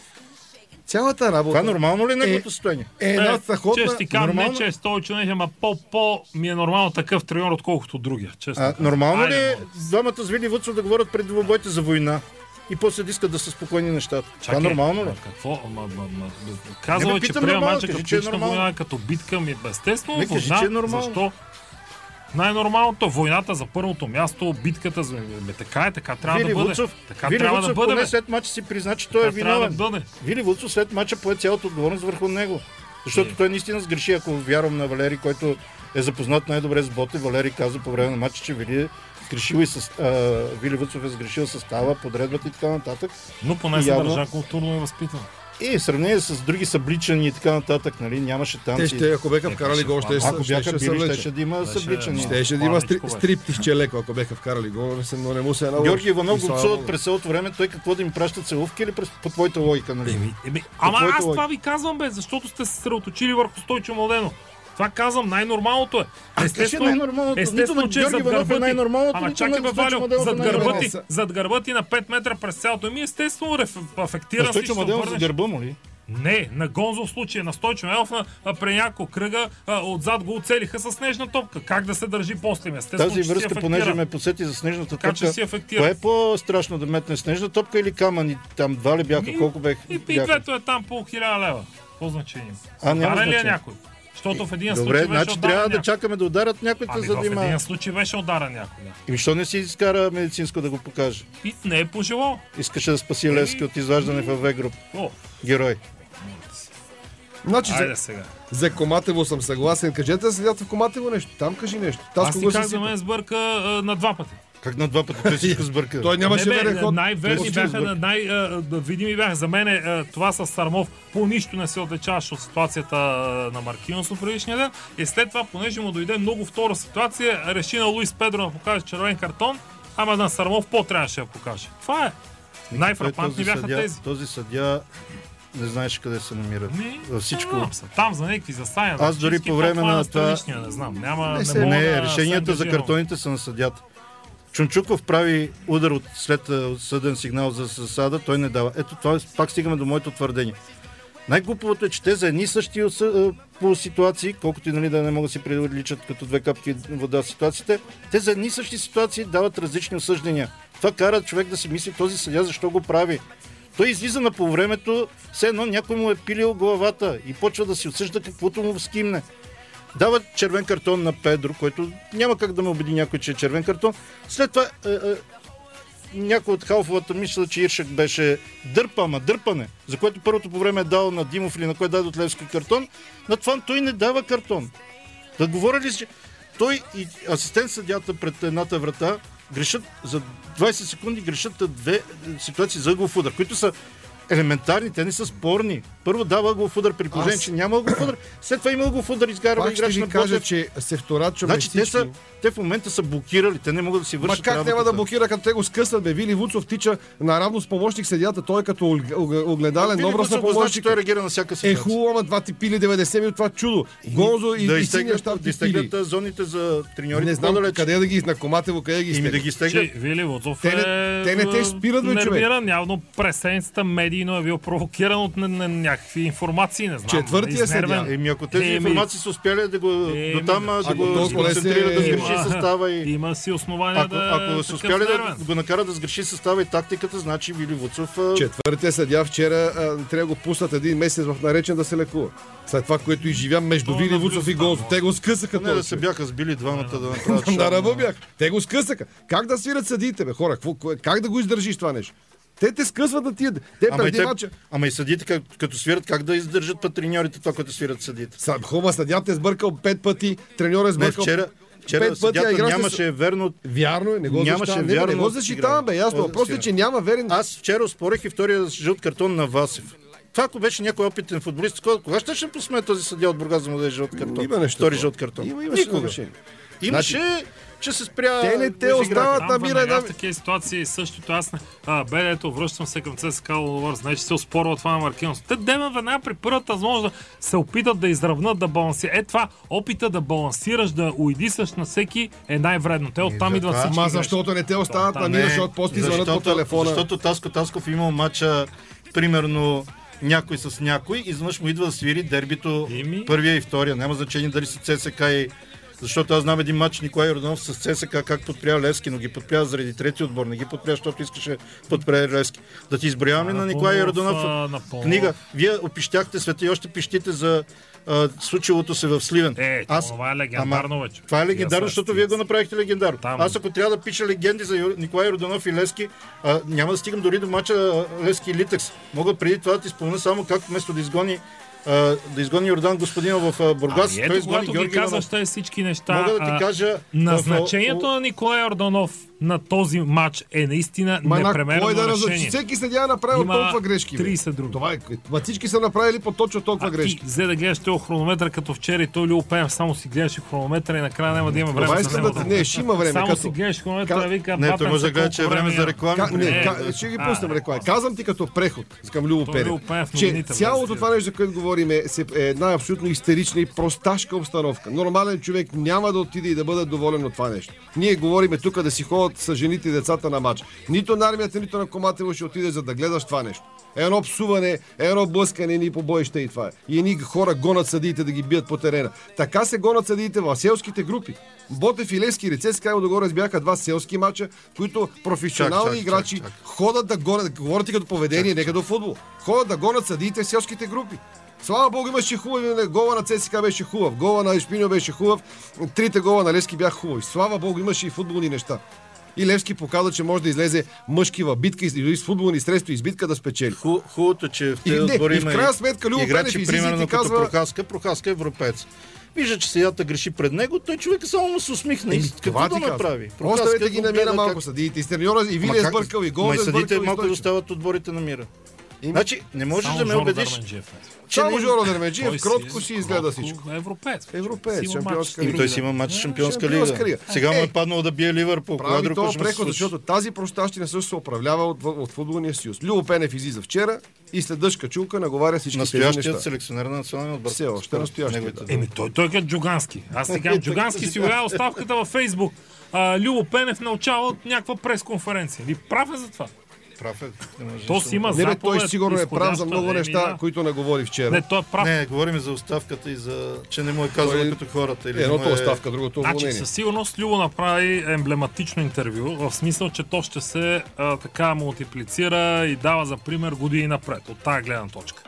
Цялата работа... Това нормално ли е неговото състояние? Е, една страхотна... Че ще ти кажа, не нормално- че е Стойчо, не, ама по-по ми е нормално такъв треньор, отколкото другия. Честно. А, нормално ли Айде, е моля. двамата с Вили Вуцов да говорят пред двубойте за война и после да искат да са спокойни нещата? Това Чакай, нормално ли? а Какво? Ама, ама, ама, казал Не, бе, е, че питам приема нормално, мача кажи, като че е лична нормално. война, като битка ми. Естествено, Не, кажи, война. че е нормално. Защо? Най-нормалното е войната за първото място, битката за... Бе, така е, така трябва Вили да бъде. Вуцов, Така Вили трябва Вуцов да бъде, поне бе. след матча си призна, че той е Така трябва виновен. да бъде. Вили Вуцов след матча пое цялата отговорност върху него. Защото той наистина сгреши, ако вярвам на Валери, който е запознат най-добре с Боте. Валери каза по време на матча, че Вили е сгрешил и с, а, Вили Вуцов е сгрешил състава, подредбата и така нататък. Но поне И се явно- държа културно и възпитано. И в сравнение с други събличани и така нататък, нали, нямаше танци. Те ще, ако бяха Е, вкарали ще гол, ще Ако ще- бяха ще се били, влече. щеше да има Беше- събличани. Ще ще да има Плавничко стри- беше. стриптизче леко, ако бяха вкарали гол, не се- но не му се е наложи. Георги Иванов И го слава псуват Богу. през цялото време, той какво да им праща целувки или през, по твоята логика, нали? Еми, еми, ама твоята аз това логика. ви казвам, бе, защото сте се съсредоточили върху Стойчо Младенов. Това казвам, най-нормалното е. Аз кажа най-нормалното. Нито естествено, на че Георги зад Иванов гърба е ти... най-нормалното, Ама нито чакай, на бе, Стойчо Валю, Младенов е зад гърба, ти, най-нормалното. зад гърба ти на пет метра през цялото ми, естествено, реф, афектиран си, Стойчо ще Младенов за обърнеш. гърба му ли? Не, на Гонзо в случая, на Стойчо Младенов на, а, при няколко кръга а, отзад го оцелиха с снежна топка. Как да се държи после ми? Естествено, Тази че си връзка, афектиран. понеже ме посети за снежната Така, че топка, си афектиран. кое е по-страшно да метне снежна топка или камъни? Там два ли бяха? Ми, Колко бех? И, и бяха? двето е там по хиляда лева. Какво значение? А, няма Ударен ли е значение. някой? Защото в един Добре, случай беше значи ударен трябва да някой. чакаме да ударят някой, Ами за да в има... един случай беше ударен някой. Да. И защо не си изкара медицинско да го покаже? И не е пожелал. Искаше да спаси Левски от изваждане в В-груп. О, Герой. Значи, айде за, сега. за Коматево съм съгласен. Кажете да седят в Коматево нещо. Там кажи нещо. Аз Таско ти го как си за мен сбърка а, на два пъти. Как на два пъти той всичко сбърка? Той нямаше Не, бе, верен ход. най-верни Той си бяха, сбърка. на най-видими бяха. За мен е, това с Сармов по нищо не се отличаваше от ситуацията а, на Маркинос от предишния ден. И след това, понеже му дойде много втора ситуация, реши на Луис Педро да покаже червен картон, ама на Сармов по-трябваше да покаже. Това е. Най-фрапантни Този бяха съдия- тези. Този съдия не знаеше къде се намира. Ми, Във всичко. знам се. Там за някакви засаяния. Аз дори по време на това- Не знам. Няма, Не, не, се, мога не да решенията се за ангажирам. картоните са на съдята. Чунчуков прави удар от, след а, съден сигнал за засада, той не дава. Ето това пак стигаме до моето твърдение. Най-глупавото е, че те за едни и същи а, по ситуации, колкото и нали, да не могат да си приличат като две капки вода в ситуациите, те за едни и същи ситуации дават различни осъждения. Това кара човек да си мисли този съдия защо го прави. Той излиза на полувремето, все едно някой му е пилил главата и почва да си отсъжда каквото му скимне. Дава червен картон на Педро, който няма как да ме убеди някой, че е червен картон. След това е, е, някой от халфовата мисля, че Иршак беше дърпа, ама дърпане, за което първото по време е дал на Димов или на кой даде от Левски картон. На това той не дава картон. Да говоря ли, че той и асистент съдята пред едната врата грешат за двайсет секунди, грешат две ситуации за ъглов удар, които са елементарни, те не са спорни. Първо дава го в удар при положение, Аз... че няма го в удар. След това има го в удар, изгарва Пак играч ще на ви кажа, Ботев. че се вторачваме Значи те, са, те в момента са блокирали, те не могат да си вършат Ма как работата. няма да блокира, като те го скъсват, бе? Вили Вуцов тича наравно с помощник съдията, той е като огледален образ на помощник. Той реагира на всяка ситуация. Е, хубаво, ама два ти пили деветдесет минути, това чудо. Гонзо и, да и синия щаб да ти пили. изтеглят зоните за треньорите. Не знам къде да ги на Коматево, къде ги изтеглят. Да ги изтеглят. Вили Вуцов те, не, те не те спират, бе, човек. Нервиран, явно през седмицата медийно е бил провокиран от някакви информации, не знам. Четвъртия съдия. Еми, ако тези информации са успяли да го до там да го концентрират да сгреши състава и има си основания ако, да ако са успяли да го накарат да сгреши състава и тактиката, значи Вили Вуцов. Четвъртия съдия вчера трябва да го пуснат един месец в наречен да се лекува. След това, което изживя между Вили Вуцов и Гонзо. Те го скъсаха. Не, да се бяха сбили двамата да направят шоу. Да, ръба бях. Те го скъсаха. Как да свират съдиите, бе, хора? Как да го издържиш това нещо? Те те скъсват да тия. Те ама, преди те, мача. Ама и съдиите, как, като свират, как да издържат път треньорите това, което свират съдиите? Хубава, съдията е сбъркал пет пъти, треньор е сбъркал. Не, вчера, вчера пет пъти, съдята а нямаше с... верно. Вярно е, не го нямаше защитавам. Не, не го защитавам, бе, ясно. Въпросът е, че няма верен. Аз вчера спорих и втория жълт картон на Васев. Това, ако беше някой опитен футболист, кога ще ще посме този съдия от Бургас да му даде жълт картон? Има нещо. Втори жълт картон. Има, имаше решение. Имаше, значи, че се спря... Те не те остават на мира. Да, в такива ситуации същото аз не... А, бедето, връщам се към ЦСКА Лудогорец, значи се оспорва това на Маркинос. Те дема веднага при първата възможност да се опитат да изравнат, да балансират. Е това, опита да балансираш, да уидисаш на всеки е най-вредно. Те оттам идват всички. Ама защото не те остават на мира, защото после звънат по телефона. Защото Таско Тасков имал матча, примерно, някой с някой, изведнъж му идва да свири дербито първия и втория. Няма значение дали са ЦСКА и... Защото аз знам един матч Николай Йорданов с ЦСКА как подпря Левски, но ги подпря заради трети отбор, не ги подпря, защото искаше подпря Левски. Да ти изброявам ли на Николай Йорданов книга? Вие опищяхте света и още пищите за а, случилото се в Сливен. Е, аз... това е легендарно вече. Това е легендарно, защото вие го направихте легендарно. Там... Аз ако трябва да пиша легенди за Николай Йорданов и Левски, а, няма да стигам дори до мача Левски и Литекс. Мога преди това да ти спомня само как вместо да изгони Uh, да изгони Йордан Господинов в uh, Бургас. Ами ето, когато ги казваш тези всички неща, мога да ти кажа... Назначението в... на Николай Йорданов на този матч е наистина Ма, непремерено кой да решение. Всеки съдия е направил има толкова грешки. трийсет други. Това е, всички са направили по точно толкова а грешки. Ти взе да гледаш този хронометър като вчера и той Любо Пенев само си гледаше хронометър и накрая няма да има време. Това искам да ти... Не, ще има време. Само като... си гледаш хронометър и вика... Не, той може да гледа, че е време за реклами. Не, ще ги пуснем реклами. Казвам ти като преход към Любо Пенев, че цялото това нещо, за което говорим, е една абсолютно истерична и просташка обстановка. Нормален човек няма да отиде и да бъде доволен от това нещо. Ние говориме тук да си ходят с жените и децата на матч. Нито на армията, нито на Коматево ще отиде за да гледаш това нещо. Едно псуване, едно блъскане, ни побоища и това е. И едни хора гонят съдиите да ги бият по терена. Така се гонят съдиите в селските групи. Ботев и Левски, ЦСКА Лудогорец бяха два селски мача, които професионални чак, играчи чак, чак. ходят да гонят, говорите като поведение, не като футбол. Ходят да гонят съдиите в селските групи. Слава Богу, имаше хубави. Гола на ЦСКА беше хубав. Гола на Ешпиньо беше хубав. Трите гола на Левски бяха хубави. Слава Богу, имаше и футболни неща. И Левски показа, че може да излезе мъжки в битка и с футболни средства избитка да спечели. Ху, хубавото, че в тези отбори има и в крайна сметка Любо Пенев излиза и ти казва... Прохаска, Прохаска е европеец. Вижда, че съдията греши пред него, той човека само му се усмихна. И какво да направи? Оставете ги на мира малко съдиите. И Стерньора и Вили е сбъркал, и Гол е сбъркал. Ма и съдите малко да остават отборите на мира. Значи, не можеш да ме убедиш. Само Жоро Дерменджиев кротко си изгледа всичко. Европеец. Европеец, шампионска лига. И той си има матч шампионска лига. Сега му е паднало да бие Ливърпул. Прави това преход, защото тази простащина също се управлява от, от футболния съюз. Любо Пенев излиза вчера и след дъжка чулка наговаря всички тези неща. Настоящият селекционер на националния отбор. Все още настоящият. Еми той, той е Джугански. Аз сега Джугански си обявява оставката във Фейсбук. Любо Пенев научава от някаква пресконференция. Ви прав е за това. Прав е. То си има не, заповед. Той сигурно е прав за много неща, да. които не говори вчера. Не, той е прав. Не, говорим за оставката и за... че не му е казал е... като хората. Или едното е... оставка, другото уволнение. Значи със сигурност Любо направи емблематично интервю, в смисъл, че то ще се а, така мултиплицира и дава за пример години напред, от тази гледна точка.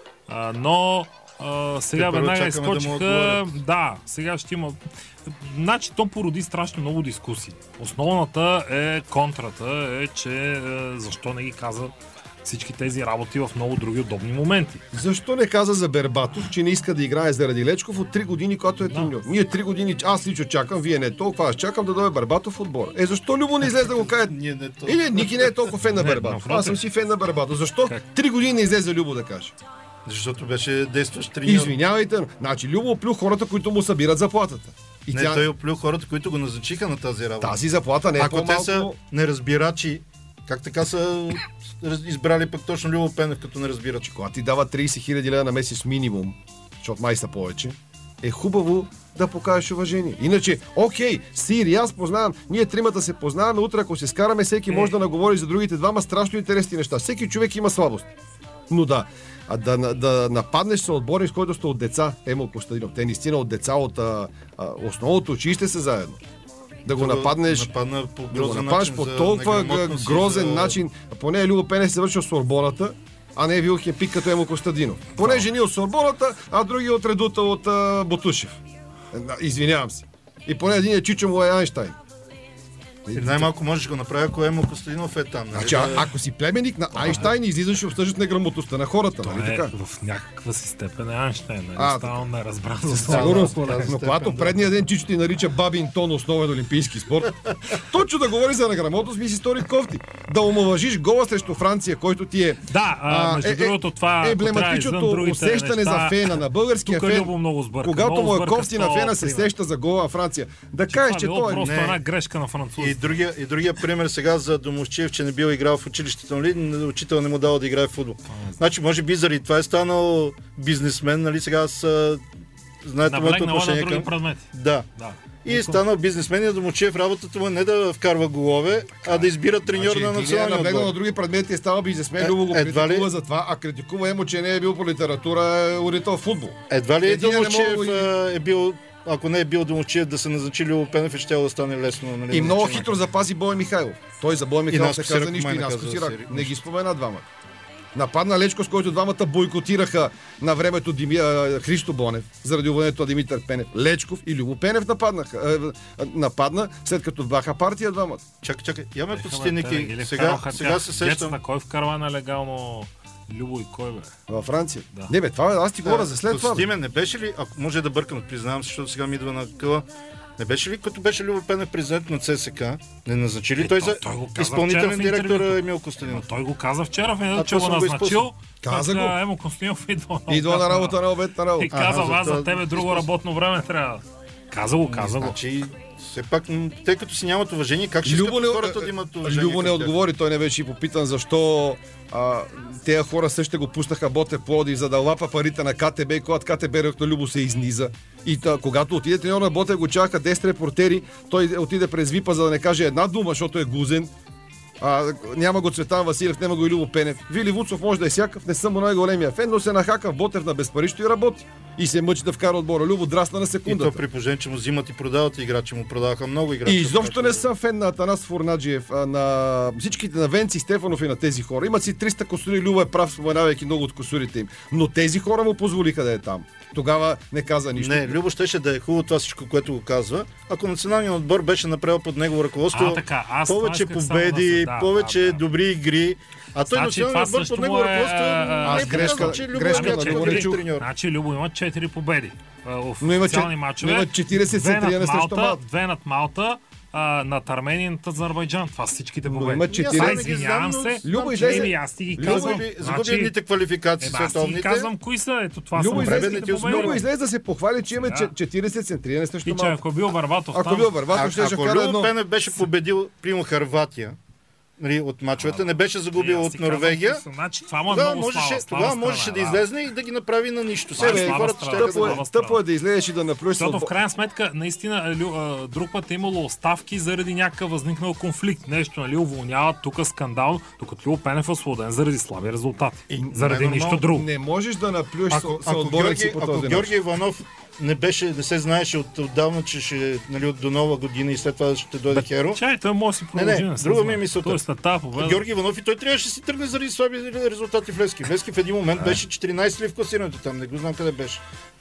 А, но а, сега веднага изкочиха... Да, да, сега ще има... Значи то породи страшно много дискусии. Основната е контрата, е, че е, защо не ги каза всички тези работи в много други удобни моменти. Защо не каза за Бербатов, че не иска да играе заради Лечков от три години, когато е треньор? Ние три години, аз лично чакам, вие не толкова, аз чакам да дойде Бербатов в отбора. Е, защо Любо не излезе да го каже? Или Ники не е толкова фен на Бербатов. Аз съм си фен на Бербатов. Защо три години не излезе Любо да каже? Защото беше действащ треньор. Извинявайте, значи Любо оплю хората, които му събират заплатата. И не, тя... той оплю хората, които го назначиха на тази работа. Тази заплата не е Ако по-малко... те са неразбирачи, как така са избрали пък точно Любо Пенев като неразбирач? Когато ти дава трийсет хиляди лева на месец минимум, защото май са повече, е хубаво да покажеш уважение. Иначе, окей, Сири, аз познавам, ние тримата се познаваме, утре ако се скараме, всеки може да наговори за другите двама страшно интересни неща. Всеки човек има слабост. Но да, а да, да нападнеш се отборник, с който сте от деца, Емил Костадинов, те наистина от деца от а, а, основното училище са заедно. Да го нападнеш, по да го нападнеш по толкова грозен за... начин, поне Любо Пенев се завършил с Сорбоната, а не е бил хепик като Емил Костадинов. Поне жени от Сорбоната, а други от редута от а, Ботушев. Извинявам се. И поне един е чичо му е Айнщайн. И най-малко можеш да го направи, ако Емил Костадинов е там. Нали? Значи, а, ако си племеник на Айнщайн, излизаш и обсъждат неграмотността на хората. Той нали е така? в някаква си степен е Айнщайн. Нали? А, Става не разбран за за сигурно, това. но когато предния ден Чичо ти нарича Бабин Тон основен олимпийски спорт, точно да говори за неграмотност ми си стори кофти. Да омалважиш гола срещу Франция, който ти е... Да, а, между е, другото това... емблематичното усещане за фена на българския тук фен, много сбърка, когато много му е сбърка кофти на фена, се сеща за гола на Франция. Да че кажеш, че това той е просто не... една грешка на французите. И другия, и другия пример сега за Домусчиев, че не бил играл в училището, нали? Учител не му дал да играе в футбол. Значи, може би заради това е станал бизнесмен, нали? Сега с... Знаете моето отношение към... предмети. Да. да. И е станал бизнесмен и да Домусчиев работата му е не да вкарва голове, а да избира треньор значи, на националния отбор. Наблегнал на други предмети е станал бизнесмен, Любо го критикува за това, а критикува Емо, че не е бил по литература, е урител в футбол. Едва ли Домусчиев е бил... Ако не е бил Домусчиев да се назначи Любо Пенев, ще да стане лесно. Нали, и много хитро запази Боя Михайлов. Той за Боя Михайлов се каза нищо и Наско Сирак. Не ги спомена двамата. Нападна Лечко, с който двамата бойкотираха на времето Дими... Христо Бонев, заради уволнението на Димитър Пенев. Лечков и Любо Пенев нападнаха. Е, нападна, след като бяха партия двамата. Чакай, чакай. Я ме посети, Ники. Сега, сега се сещам. На кой вкарва нелегално Любо и кой бе? Във Франция. Да. Не бе, това аз ти говоря за след това. Стиме, не беше ли, ако може да бъркам, признавам се, защото сега ми идва на къла, не беше ли, като беше Любо Пенев президент на ЦСКА, не назначи ли е, той, той за той изпълнителен директор Емил Костадинов? Той го каза вчера в един, че го назначил. Каза го. Емо Костадинов идва на, идва на работа на обед на работа. И каза, аз за тебе друго работно време трябва. Каза го, каза го. Значи, все пак, тъй като си нямат уважение, как ще искат хората да имат уважение? Любо не отговори, той не беше и попитан защо а, тези хора също го пуснаха Ботев Пловдив, за да лапа парите на КТБ, и когато КТБ ръкна Любо се изниза. И та, когато отиде треньор на Ботев, го чака десет репортери, той отиде през випа, за да не каже една дума, защото е гузен. А, няма го Цветан Василев, няма го и Любо Пенев. Вили Вуцов може да е всякакъв, не съм най-големия фен, но се нахака в Ботев на безпарището и работи. И се мъчи да вкара отбора. Любо драсна на секундата. И то при положение, че му взимат и продават играчи, му продаваха много играчи. И изобщо не съм фен на Атанас Фурнаджиев, а на всичките на Венци, Стефанов и на тези хора. Имат си триста косури, Любо е прав, споменавайки много от косурите им. Но тези хора му позволиха да е там. Тогава не каза нищо. Не, Любо щеше да е хубаво това всичко, което го казва. Ако националният отбор беше направил под негово ръководство а, така, аз повече победи, да, повече да, да. добри игри. А той значи, националният отбор под негово ръководство аз грешка, че Любо грешка е на четири треньор. Значи Любо има четири победи. Но има официални мачове. Има четирийсет центриране срещу Малта. Две над Малта. Uh, над Армения и над Азербайджан. Това са всичките победи. Има четири. Извинявам се. Любо излезе. Еми, аз ти ги казвам. Загуби едните квалификации световните. Аз ти ги казвам кои са. Ето това Любо са победите. Любо излезе да се похвали, че има четирийсет центриране срещу Малта. Ако бил Барбатов там. Ако бил Барбатов, ще Ако Любо Пенев беше победил прямо Хърватия, от мачовете, не беше загубил от Норвегия. Значи, това му е много можеше, слава, тогава слава можеше страна, да излезне и да ги направи на нищо. Сега и хората ще да тъпо е да излезеш и да наплюеш. Защото в крайна сметка, наистина, друг път е имало оставки заради някакъв възникнал конфликт. Нещо, нали, уволняват, тук скандал, докато Любо Пенев е освободен заради слаби резултати. И заради нищо друго. Не можеш да наплюеш съотборници по този начин. Ако Георги Иванов не беше, не се знаеше от отдавна, че ще, нали, от до нова година и след това ще дойде Херо. Чай, той може да си продължи. Не, не, друга ми е мисълта. Е Георги Иванов и той трябваше да си тръгне заради слаби резултати в Левски. В Левски в един момент беше четиринайсети в класирането там, не го знам къде беше.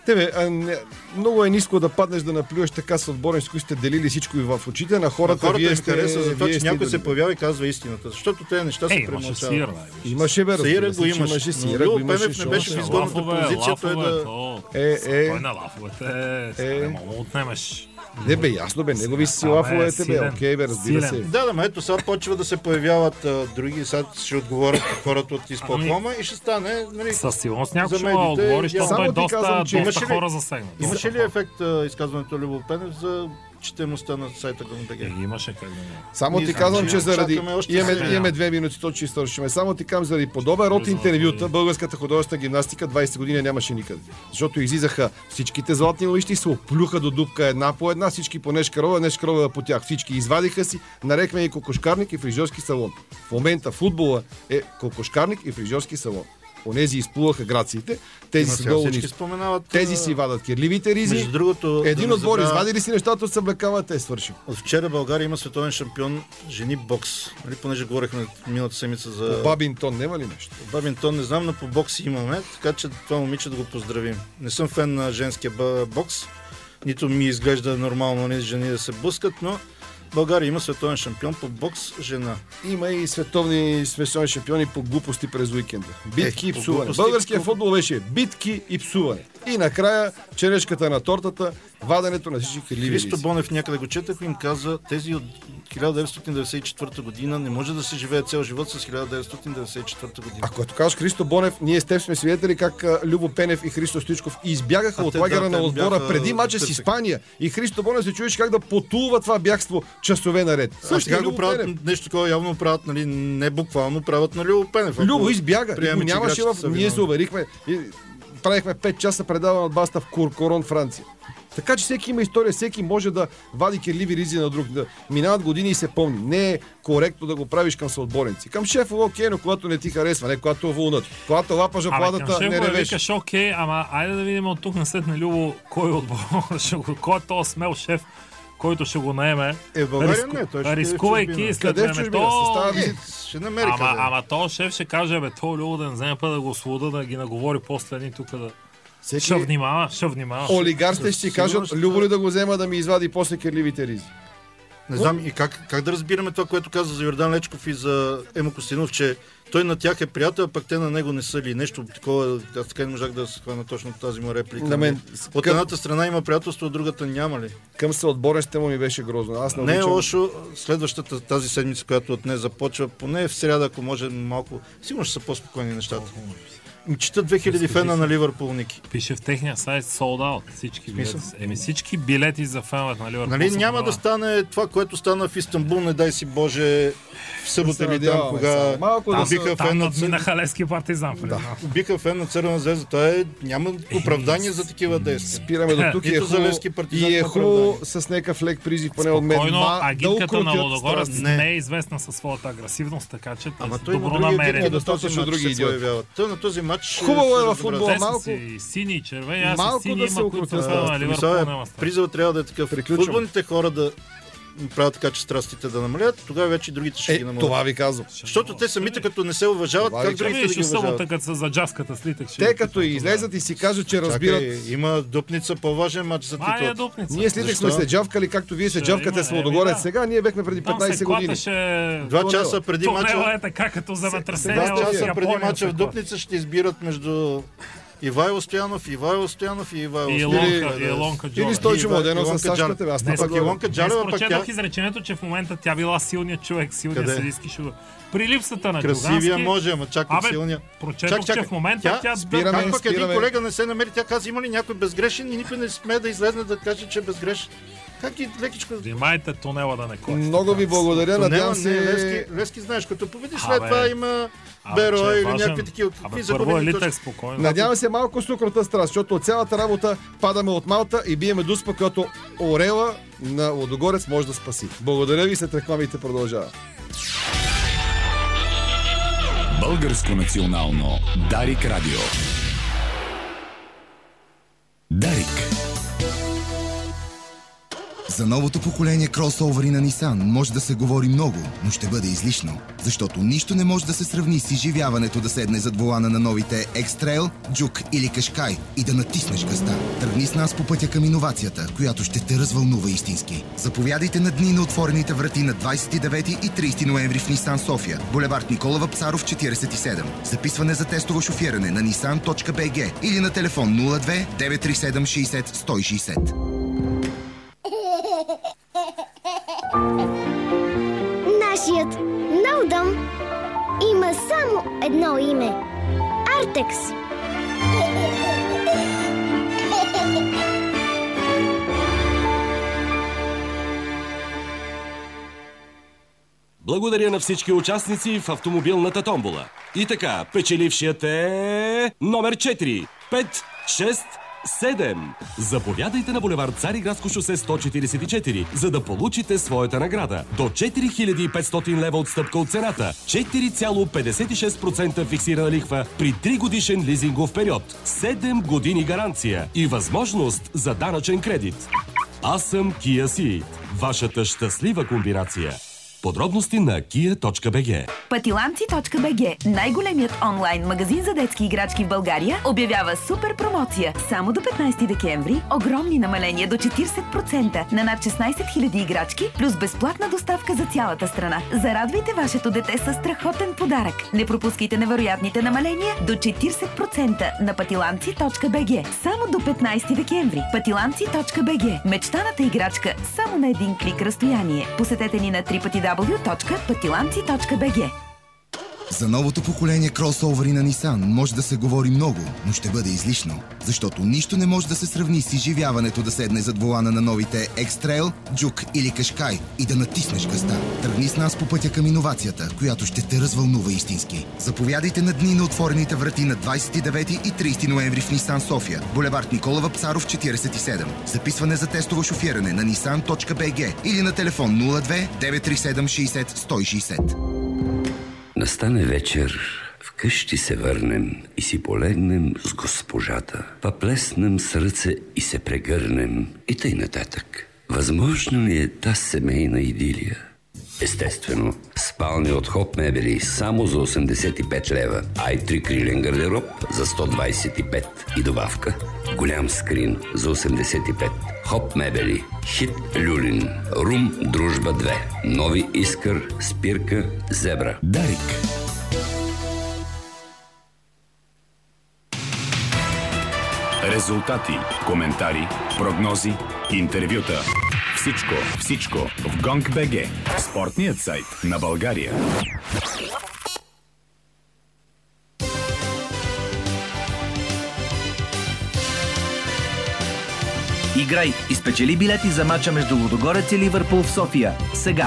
Тебе, а, не, много е ниско да паднеш да наплюеш така с отборници, които сте делили всичко и в очите на хората. На хората вие им сте, хареса за това, че някой да... се появява и казва истината. Защото тези неща се премълчават. Имаше бе, Саира го имаше. имаше Но Лил Пенев не беше в изгодната позиция. Той да... Е, е. Той на лафовете е... не мога отнемеш. Не бе, ясно бе, него ви си лафовете бе, окей бе, разбира се. Да, да, ма ето сега почва да се появяват а, други, сега ще отговорят хората от изпълкома и ще стане, нали, със сигурност някой ще медиите, отговори, защото той доста, казвам, че доста имаше хора ли, засегнат. Имаше ли ефект а, изказването на Любо Пенев за четемостта на сайта ГОН.БГ? Е, имаше как да не. Само ти казвам, че заради... Имаме, имаме две минути, то че изтършиме. Само ти казвам, заради подобен род интервюта, българската художествена гимнастика двайсет години нямаше никъде. Защото излизаха всичките златни ловищи, се оплюха до дупка една по една, всички по Нешкарова, Нешкарова по тях. Всички извадиха си, нарекме и кокошкарник и фризьорски салон. В момента футбола е кокошкарник и фризьорски салон. Онези изплуваха грациите, тези си долу ни... Тези си вадат кирливите ризи. Между другото, един да отбор забравя... извади ли си нещата от съблекавата, е свършил. От вчера България има световен шампион жени бокс. Нали, понеже говорихме миналата седмица за... Бабинтон няма ли нещо? Бабинтон не знам, но по бокс имаме, така че това момиче да го поздравим. Не съм фен на женския бокс, нито ми изглежда нормално не жени да се блъскат, но България има световен шампион по бокс жена. Има и световни световни шампиони по глупости през уикенда. Битки е, и псуване. глупости, Българския по... футбол беше битки и псуване. И накрая черешката на тортата, ваденето на всички кирливи Христо лица. Бонев някъде го четах и им каза, тези от хиляда деветстотин деветдесет и четвърта година не може да се живее цял живот с хиляда деветстотин деветдесет и четвърта година. А когато кажеш Христо Бонев, ние с теб сме свидетели как Любо Пенев и Христо Стоичков избягаха а от те, лагера да, на отбора бяха... преди мача с Испания. И Христо Бонев се чуеше как да потулва това бягство часове наред. А сега го правят Пенев. Нещо такова, явно правят, нали, не буквално правят на Любо Пенев. Любо избяга. Приеме, нямаше в... Ние се уверихме. Правихме пет часа предаване от Баста в Куркорон, Франция. Така че всеки има история, всеки може да вади кирливи ризи на друг. Да минават години и се помни. Не е коректно да го правиш към съотборници. Към шефове окей, но когато не ти харесва, не когато вълнат. Когато лапаш апладата, не ревеш. Викаш окей, ама айде да видим от тук на след на Любо кой отбор, кой е този смел шеф, който ще го наеме. Е, в България риску... не, той ще рискувайки след времето. Е, ще намери ама, ама този шеф ще каже, бе, то Любо да не вземе път да го слуда, да ги наговори после ни тук да... Всеки... Ще внимава, ще внимава. Олигарсите ще си кажат, Любо ли да го взема да ми извади после кирливите ризи. Не знам и как, как да разбираме това, което каза за Йордан Лечков и за Емо Костинов, че той на тях е приятел, а пък те на него не са ли. Нещо такова, аз така не можах да се хвана точно тази му реплика. На мен, от към... едната страна има приятелство, от другата няма ли? Към съотборещите му ми беше грозно. Аз не, не е лошо. Следващата тази седмица, която от днес започва, поне в сряда, ако може малко, сигурно ще са по-спокойни нещата. Чета две хиляди фена на Ливърпул, Ники. Пише в техния сайт sold out. Всички билети. Еми всички билети за феновете на Ливърпул. Нали няма да стане това, което стана в Истанбул, не дай си Боже, в събота или там, кога там, биха фен на Цървена Левски партизан. Да. Биха фен на Цървена звезда. Това е, няма оправдание за такива действия. Спираме до тук и е хубаво, и е хубаво с някакъв лек призив, поне от мен. Спокойно, агитката на Лудогорец не е известна със своята агресивност, така че добро намерение. Достатъчно други идиоти. Той на този матч хубаво е във футбола, малко. Сини и червени, аз малко сини да има, които са на Ливърпул, няма страх. Призъвът трябва да е такъв. Футболните хора да правят така, че страстите да намалят, тогава вече другите ще е, ги намалят. Това ви казвам. Защото те самите като не се уважават, това как другите да ги уважават? Като са за джаската слитък. Те като излезат и си кажат, че разбират. Чакай, има Дупница по-важен матч за титул. Ние слитък сме се джавкали, както вие се джавкате с Лудогорец сега, ние бехме преди петнайсет години. Два часа преди мача. Това е така, като земетресение. Два часа преди мача в Дупница ще избират между Ивайло Стоянов, Ивайло Стоянов и Ивайло Стоянов. И Илонка Джолева. Или Стойчо Младенов с Сашката. Аз не пък Илонка Джолева, пък прочетох изречението, че в момента тя била силният човек, силният съдийски шугар. При липсата на красивия може, ама чакай силния. Прочетох, че в момента тя... Спираме, как пък един колега не се намери, тя каза, има ли някой безгрешен и никой не смее да излезне да каже, че е безгрешен. Как и лекичко... Внимайте тунела да не кофи. Много ви благодаря, надявам се... Лески, Лески, знаеш, като победиш след това има Беро или някакви такива. Абе, първо е литък спокойно. Надявам се малко сукрота страст, защото от цялата работа падаме от Малта и биеме Дуспа, която орела на Лудогорец може да спаси. Благодаря ви, след рекламите продължава. Българско национално Дарик Радио. Дарик. За новото поколение кросовери на Nissan може да се говори много, но ще бъде излишно. Защото нищо не може да се сравни с изживяването да седне зад волана на новите X-Trail, Juke или Qashqai и да натиснеш газта. Тръгни с нас по пътя към иновацията, която ще те развълнува истински. Заповядайте на дни на отворените врати на двадесет и девети и тридесети ноември в Nissan София, булевард Никола Вапцаров четиридесет и седем. Записване за тестово шофиране на nissan точка би джи или на телефон нула две девет три седем шейсет сто и шейсет. Нашият нов дом има само едно име – Артекс. Благодаря на всички участници в автомобилната томбола. И така, печелившият е номер четири, пет, шест, седем. Заповядайте на булевард Цариградско шосе сто четиридесет и четири, за да получите своята награда. До четири хиляди и петстотин лева отстъпка от цената. четири цяло петдесет и шест процента фиксирана лихва при три годишен лизингов период. седем години гаранция и възможност за данъчен кредит. Аз съм Kia Ceed. Вашата щастлива комбинация. Подробности на kia точка би джи. Пътиланци точка би джи, най-големият онлайн магазин за детски играчки в България, обявява супер промоция. Само до петнадесети декември огромни намаления до четиридесет процента на над шестнадесет хиляди играчки, плюс безплатна доставка за цялата страна. Зарадвайте вашето дете със страхотен подарък. Не пропускайте невероятните намаления до четиридесет процента на пътиланци точка би джи. Само до петнадесети декември. Пътиланци точка би джи. Мечтаната играчка само на един клик разстояние. Посетете ни на три пъти дабъл ю точка пътиланци точка би джи. За новото поколение кросовери на Nissan може да се говори много, но ще бъде излишно. Защото нищо не може да се сравни с изживяването да седне зад волана на новите X-Trail, Juke или Qashqai и да натиснеш газта. Тръгни с нас по пътя към иновацията, която ще те развълнува истински. Заповядайте на дни на отворените врати на двадесет и девети и тридесети ноември в Nissan София, булевард Никола Вапцаров четиридесет и седем. Записване за тестово шофиране на nissan точка би джи или на телефон нула две девет три седем шейсет сто и шейсет. Настане вечер, вкъщи се върнем и си полегнем с госпожата. Па плеснем с ръце и се прегърнем и тъй нататък. Възможно ли е та семейна идилия? Естествено, спални от Хоп мебели само за осемдесет и пет лева, а и трикрилен гардероб за сто двадесет и пет и добавка. Голям скрин за осемдесет и пет. Хоп мебели, Хит Люлин, Рум Дружба две, Нови Искър, Спирка, Зебра. Дарик. Резултати, коментари, прогнози, интервюта. Всичко, всичко в Гонг БГ. Спортният сайт на България. Играй и спечели билети за мача между Лудогорец и Ливърпул в София. Сега!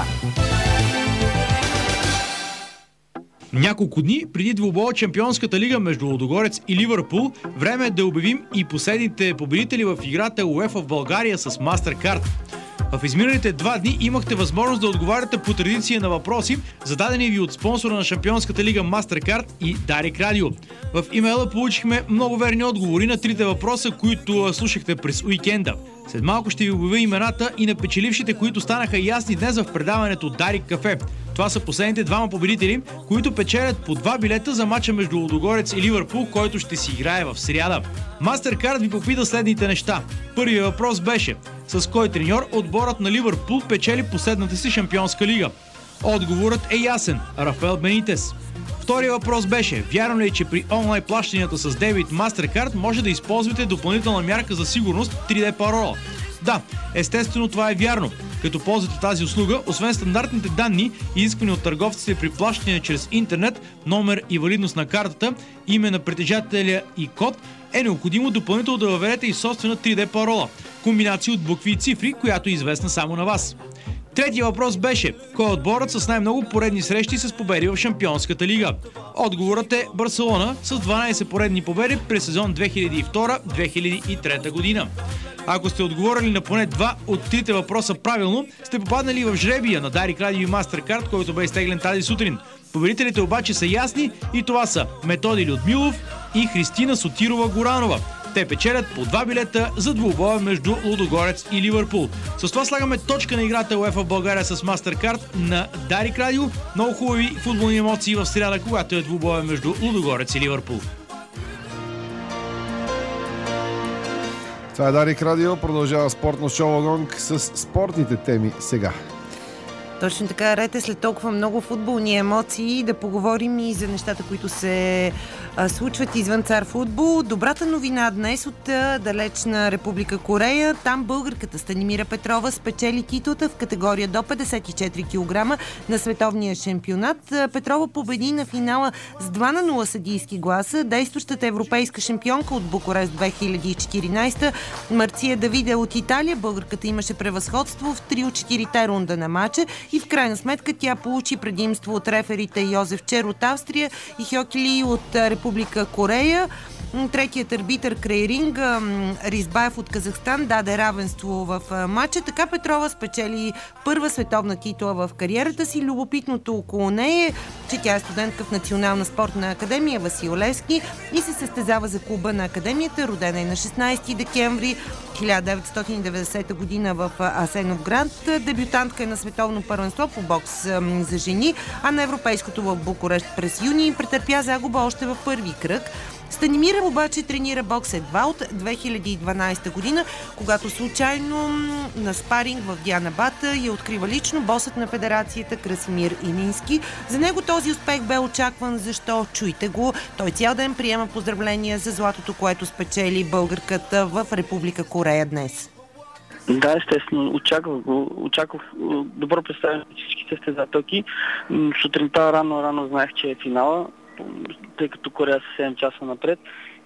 Няколко дни преди двубоя от Чемпионската лига между Лудогорец и Ливърпул, време е да обявим и последните победители в играта УЕФА в България с MasterCard. В изминалите два дни имахте възможност да отговаряте по традиция на въпроси, зададени ви от спонсора на Шампионската лига MasterCard и Дарик Радио. В имейла получихме много верни отговори на трите въпроса, които слушахте през уикенда. След малко ще ви обявя имената и на печелившите, които станаха ясни днес в предаването Дарик Кафе. Това са последните двама победители, които печелят по два билета за мача между Лудогорец и Ливърпул, който ще си играе в сряда. MasterCard ви попита следните неща. Първият въпрос беше: с кой треньор отборът на Ливърпул печели последната си шампионска лига? Отговорът е ясен – Рафаел Бенитес. Вторият въпрос беше: вярно ли е, че при онлайн плащанията с дебит MasterCard може да използвате допълнителна мярка за сигурност три Д парола? Да, естествено това е вярно. Като ползвате тази услуга, освен стандартните данни, изисквани от търговците при плащане чрез интернет, номер и валидност на картата, име на притежателя и код, е необходимо допълнително да въведете и собствена три Д парола, комбинация от букви и цифри, която е известна само на вас. Третия въпрос беше: кой е отборът с най-много поредни срещи с победи в Шампионската лига? Отговорът е Барселона с дванадесет поредни победи през сезон две хиляди и втора - две хиляди и трета година. Ако сте отговорили на поне два от трите въпроса правилно, сте попаднали в жребия на Дарик Радио и MasterCard, който бе изтеглен тази сутрин. Победителите обаче са ясни и това са Методи Людмилов и Христина Сотирова Горанова. Те печелят по два билета за двубоя между Лудогорец и Ливърпул. С това слагаме точка на играта UEFA в България с MasterCard на Дарик Радио. Много хубави футболни емоции в сряда, когато е двубоя между Лудогорец и Ливърпул. Това е Дарик Радио. Продължава спортно шоу Гонг с спортните теми сега. Точно така, Рете, след толкова много футболни емоции да поговорим и за нещата, които се а, случват извън цар футбол. Добрата новина днес от а, далечна Република Корея. Там българката Станимира Петрова спечели титлата в категория до петдесет и четири килограма на световния шампионат. Петрова победи на финала с два на нула съдийски гласа действащата европейска шампионка от Букурещ две хиляди и четиринадесета Марция Давиде от Италия. Българката имаше превъзходство в три от четирите рунда на матча и в крайна сметка тя получи предимство от реферите Йозеф Чер от Австрия и Хьок Ли от Република Корея. Третият арбитър край ринга Ризбаев от Казахстан даде равенство в матча. Така Петрова спечели първа световна титла в кариерата си. Любопитното около нея е, че тя е студентка в Национална спортна академия Васил Левски и се състезава за клуба на академията. Родена е на шестнадесети декември хиляда деветстотин и деветдесета година в Асеновград. Дебютантка е на световно първенство по бокс за жени, а на европейското в Букурещ през юни претърпя загуба още в първи кръг. Станимира обаче тренира бокс едва от две хиляди и дванадесета година, когато случайно на спаринг в Диана Бата я открива лично босът на федерацията Красимир Илински. За него този успех бе очакван, защо чуйте го. Той цял ден приема поздравления за златото, което спечели българката в Република Корея днес. Да, естествено, очаквах го. Очаквах добро представяне на всички състезателки. Сутринта рано-рано знаех, че е финала, тъй като Корея са седем часа напред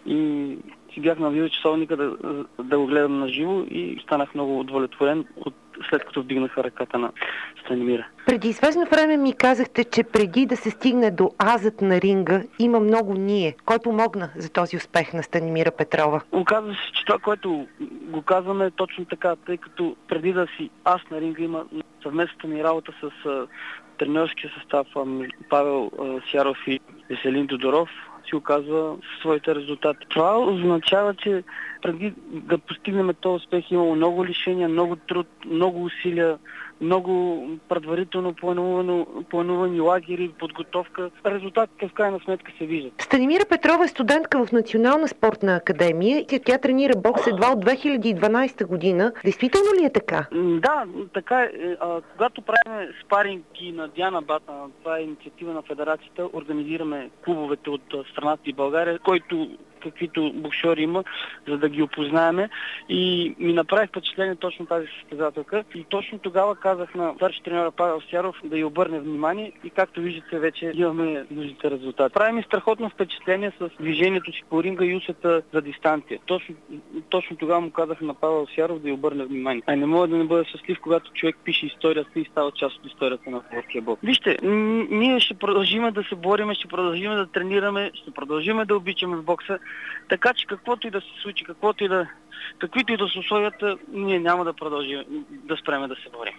и си бях на видеочасовника да, да го гледам на живо и станах много удовлетворен от, след като вдигнаха ръката на Станимира. Преди известно време ми казахте, че преди да се стигне до азът на ринга има много ние. Кой помогна за този успех на Станимира Петрова? Оказва се, че това, което го казваме е точно така, тъй като преди да си аз на ринга има съвместната ми работа с треньорския състав Павел Сяров и Веселин Тодоров си оказва своите резултати. Това означава, че преди да постигнем този успех имало много лишения, много труд, много усилия, много предварително планувани лагери, подготовка. Резултатите в крайна сметка се виждат. Станимира Петрова е студентка в Национална спортна академия и тя тренира бокс едва от две хиляди и дванадесета година. Действително ли е така? Да, така е. А, когато правим спаринги на Диана Бата, това е инициатива на федерацията, организираме клубовете от страната и България, който каквито боксери има, за да ги опознаеме. И ми направи впечатление точно тази състезателка. И точно тогава казах на старши треньора Павел Сяров да й обърне внимание и както виждате вече имаме нужните резултати. Прави ми страхотно впечатление с движението си по ринга и усета за дистанция. Точно, точно тогава му казах на Павел Сяров да й обърне внимание. А не мога да не бъда щастлив, когато човек пише историята и става част от историята на българския бокс. Вижте, ние ще продължим да се бориме, ще продължим да тренираме, ще продължим да обичаме в бокса. Така че каквото и да се случи, каквото и да, каквито и да са условията, ние няма да продължим да спреме да се борим.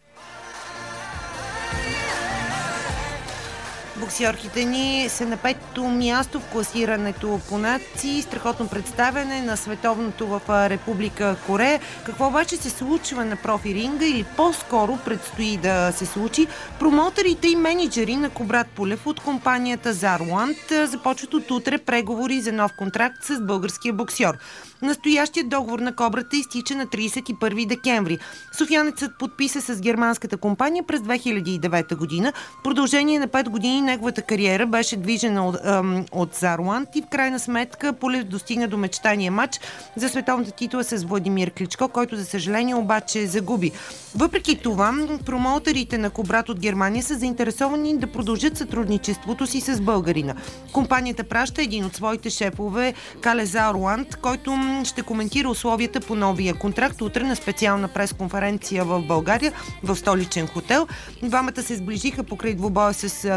Боксерките ни са на петото място в класирането по нации. Страхотно представяне на световното в Република Корея. Какво обаче се случва на профи ринга или по-скоро предстои да се случи? Промоутерите и менеджери на Кобрат Пулев от компанията Заруанд започват от утре преговори за нов контракт с българския боксер. Настоящият договор на Кобрата изтича на тридесет и първи декември. Софиянецът подписа с германската компания през две хиляди и девета година. В продължение на пет години неговата кариера беше движена от, ъм, от Заруанд и в крайна сметка Пулев достигна до мечтания матч за световната титла с Владимир Кличко, който за съжаление обаче загуби. Въпреки това, промоутерите на Кобрат от Германия са заинтересовани да продължат сътрудничеството си с българина. Компанията праща един от своите шефове, Кале Заруанд, който ще коментира условията по новия контракт утре на специална пресконференция в България в столичен хотел. Двамата се сближиха покрай двубоя с Кличко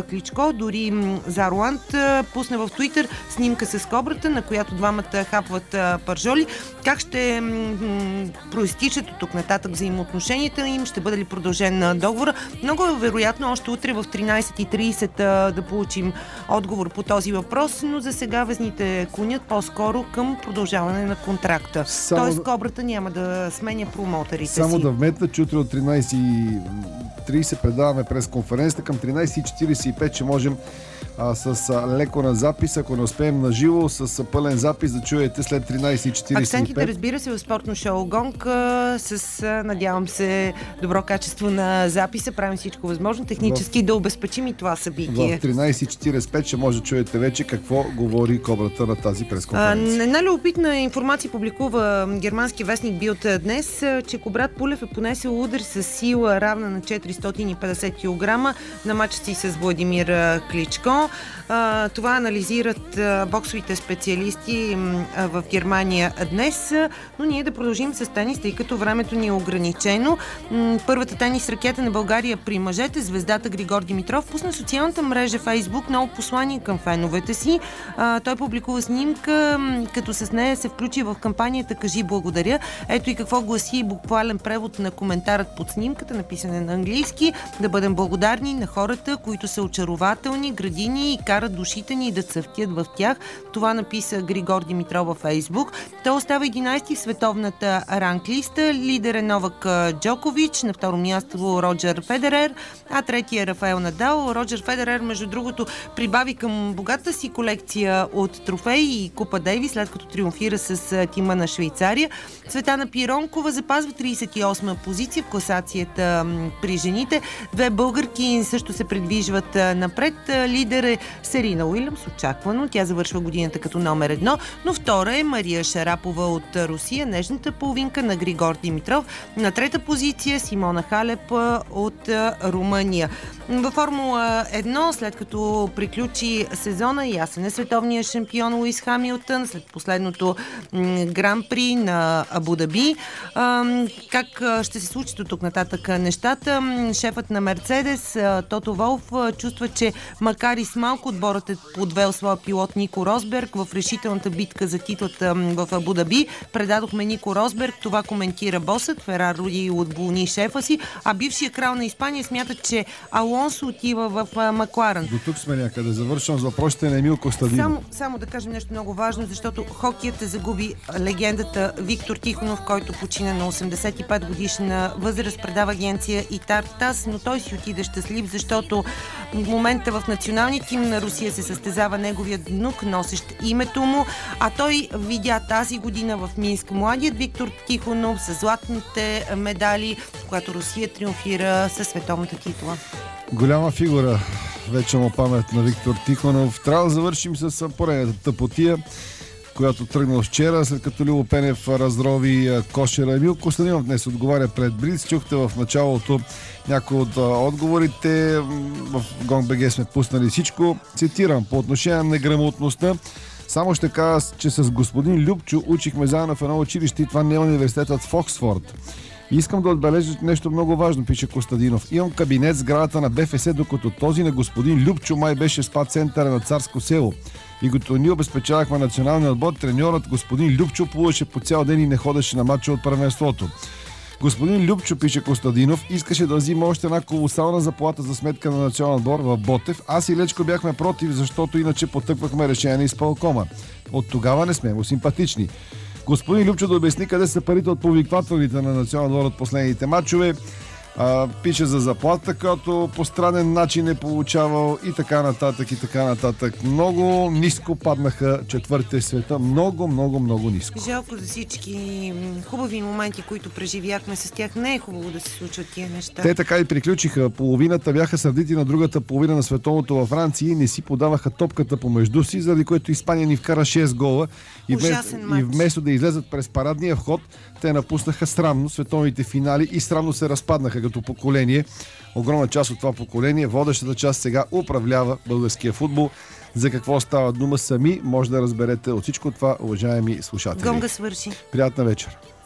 какво. Дори Зарланд пусна в Твитър снимка с кобрата, на която двамата хапват пържоли. Как ще м- проистичат от тук нататък взаимоотношенията им? Ще бъде ли продължен на договора? Много е вероятно още утре в тринайсет и трийсет да получим отговор по този въпрос, но за сега везните клонят по-скоро към продължаване на контракта. Само Тоест кобрата няма да сменя промоутерите си. Само да вметна, че утре от тринайсет и трийсет предаваме пресконференцията. Към тринайсет и четирийсет и пет ще можем а, с а, леко на запис, ако не успеем на живо, с а, пълен запис да чуете след тринайсет и четирийсет и пет. Акцентите, разбира се, в спортно шоу Гонг а, с, а, надявам се, добро качество на записа. Правим всичко възможно технически в... да обезпечим и това събитие. В тринайсет и четирийсет и пет ще може да чуете вече какво говори кобрата на тази пресконференция. Една любопитна информация публикува германски вестник Билд днес, че Кобрат Пулев е понесел удар с сила равна на четиристотин и петдесет килограма на мача си с Владимир Кличко. Това анализират боксовите специалисти в Германия днес, но ние да продължим с тенис, тъй като времето ни е ограничено. Първата тенис ракета на България при мъжете, звездата Григор Димитров, пусна социалната мрежа Фейсбук ново послание към феновете си. Той публикува снимка, като с нея се включи в кампанията "Кажи благодаря". Ето и какво гласи буквален превод на коментарът под снимката, написан на английски: "Да бъдем благодарни на хората, които са очарователни, градини и карат душите ни да цъфтят в тях." Това написа Григор Димитров във Фейсбук. Той остава единайсети в световната ранглиста. Лидер е Новак Джокович, на второ място Роджер Федерер, а третия е Рафаел Надал. Роджер Федерер, между другото, прибави към богата си колекция от трофеи и Купа Дейвис, след като триумфира с тима на Швейцария. Цветана Пиронкова запазва трийсет и осма позиция в класацията при жените. Две българки също се придвижват напред. Лидер е Серина Уилямс, очаквано. Тя завършва годината като номер едно, но втора е Мария Шарапова от Русия, нежната половинка на Григор Димитров. На трета позиция Симона Халеп от Румъния. Във Формула едно, след като приключи сезона, ясен е световният шампион Луис Хамилтън след последното гран-при на Абу Даби. Как ще се случи от тук нататък нещата? Шефът на Мерцедес, Тото Волф, чувства, че макар и с малко отборът е подвел своя пилот Нико Росберг в решителната битка за титлата в Абу Даби. Предадохме Нико Росберг, това коментира босът. Ферари отболни шефа си, а бившия крал на Испания смята, че Алонсо отива в Макларен. До тук сме някъде. Завършвам с въпросите на Емил Костадинов. Само, само да кажем нещо много важно, защото хокеят загуби легендата Виктор Тихонов, който почина на осемдесет и пет годишна възраст, предава агенция Итар ТАС, но той си отиде щастлив, защото в момента в националния тим на Русия се състезава неговият внук, носещ името му, а той видя тази година в Минск младият Виктор Тихонов с златните медали, когато Русия триумфира със световната титла. Голяма фигура, вече му памет на Виктор Тихонов. Трябва да завършим с поредната тъпотия, която тръгна вчера, след като Любо Пенев раздрови кошера. Емил Костадинов днес отговаря пред Блиц. Чухте в началото някои от отговорите. В Гонг.бг сме пуснали всичко. Цитирам: по отношение на неграмотността, само ще кажа, че с господин Любчо учихме заедно в едно училище и това не е университетът в Оксфорд. Искам да отбележа нещо много важно, пише Костадинов. Имам кабинет в сградата на БФС, докато този на господин Любчо май беше спа центъра на Царско село. И като ние обезпечавахме националния отбор, треньорът господин Любчо плуваше по цял ден и не ходеше на матча от първенството. Господин Любчо, пише Костадинов, искаше да взима още една колосална заплата за сметка на национален отбор в Ботев. Аз и Лечко бяхме против, защото иначе потъквахме решение на изпълкома. От тогава не сме му симпатични. Господин Любчо да обясни къде са парите от повиквателите на национален отбор от последните матчове. А, пише за заплата, която по странен начин е получавал и така нататък и така нататък. Много ниско паднаха четвъртите в света. Много, много, много ниско. Жалко за всички хубави моменти, които преживяхме с тях. Не е хубаво да се случват тия неща. Те така и приключиха. Половината бяха сърдити на другата половина на световното във Франция и не си подаваха топката помежду си, заради което Испания ни вкара шест гола. И вместо, и вместо да излезат през парадния вход, те напуснаха срамно световните финали и срамно се разпаднаха като поколение. Огромна част от това поколение, водещата част сега управлява българския футбол. За какво става дума сами може да разберете от всичко това, уважаеми слушатели. Гонга свърши. Приятна вечер.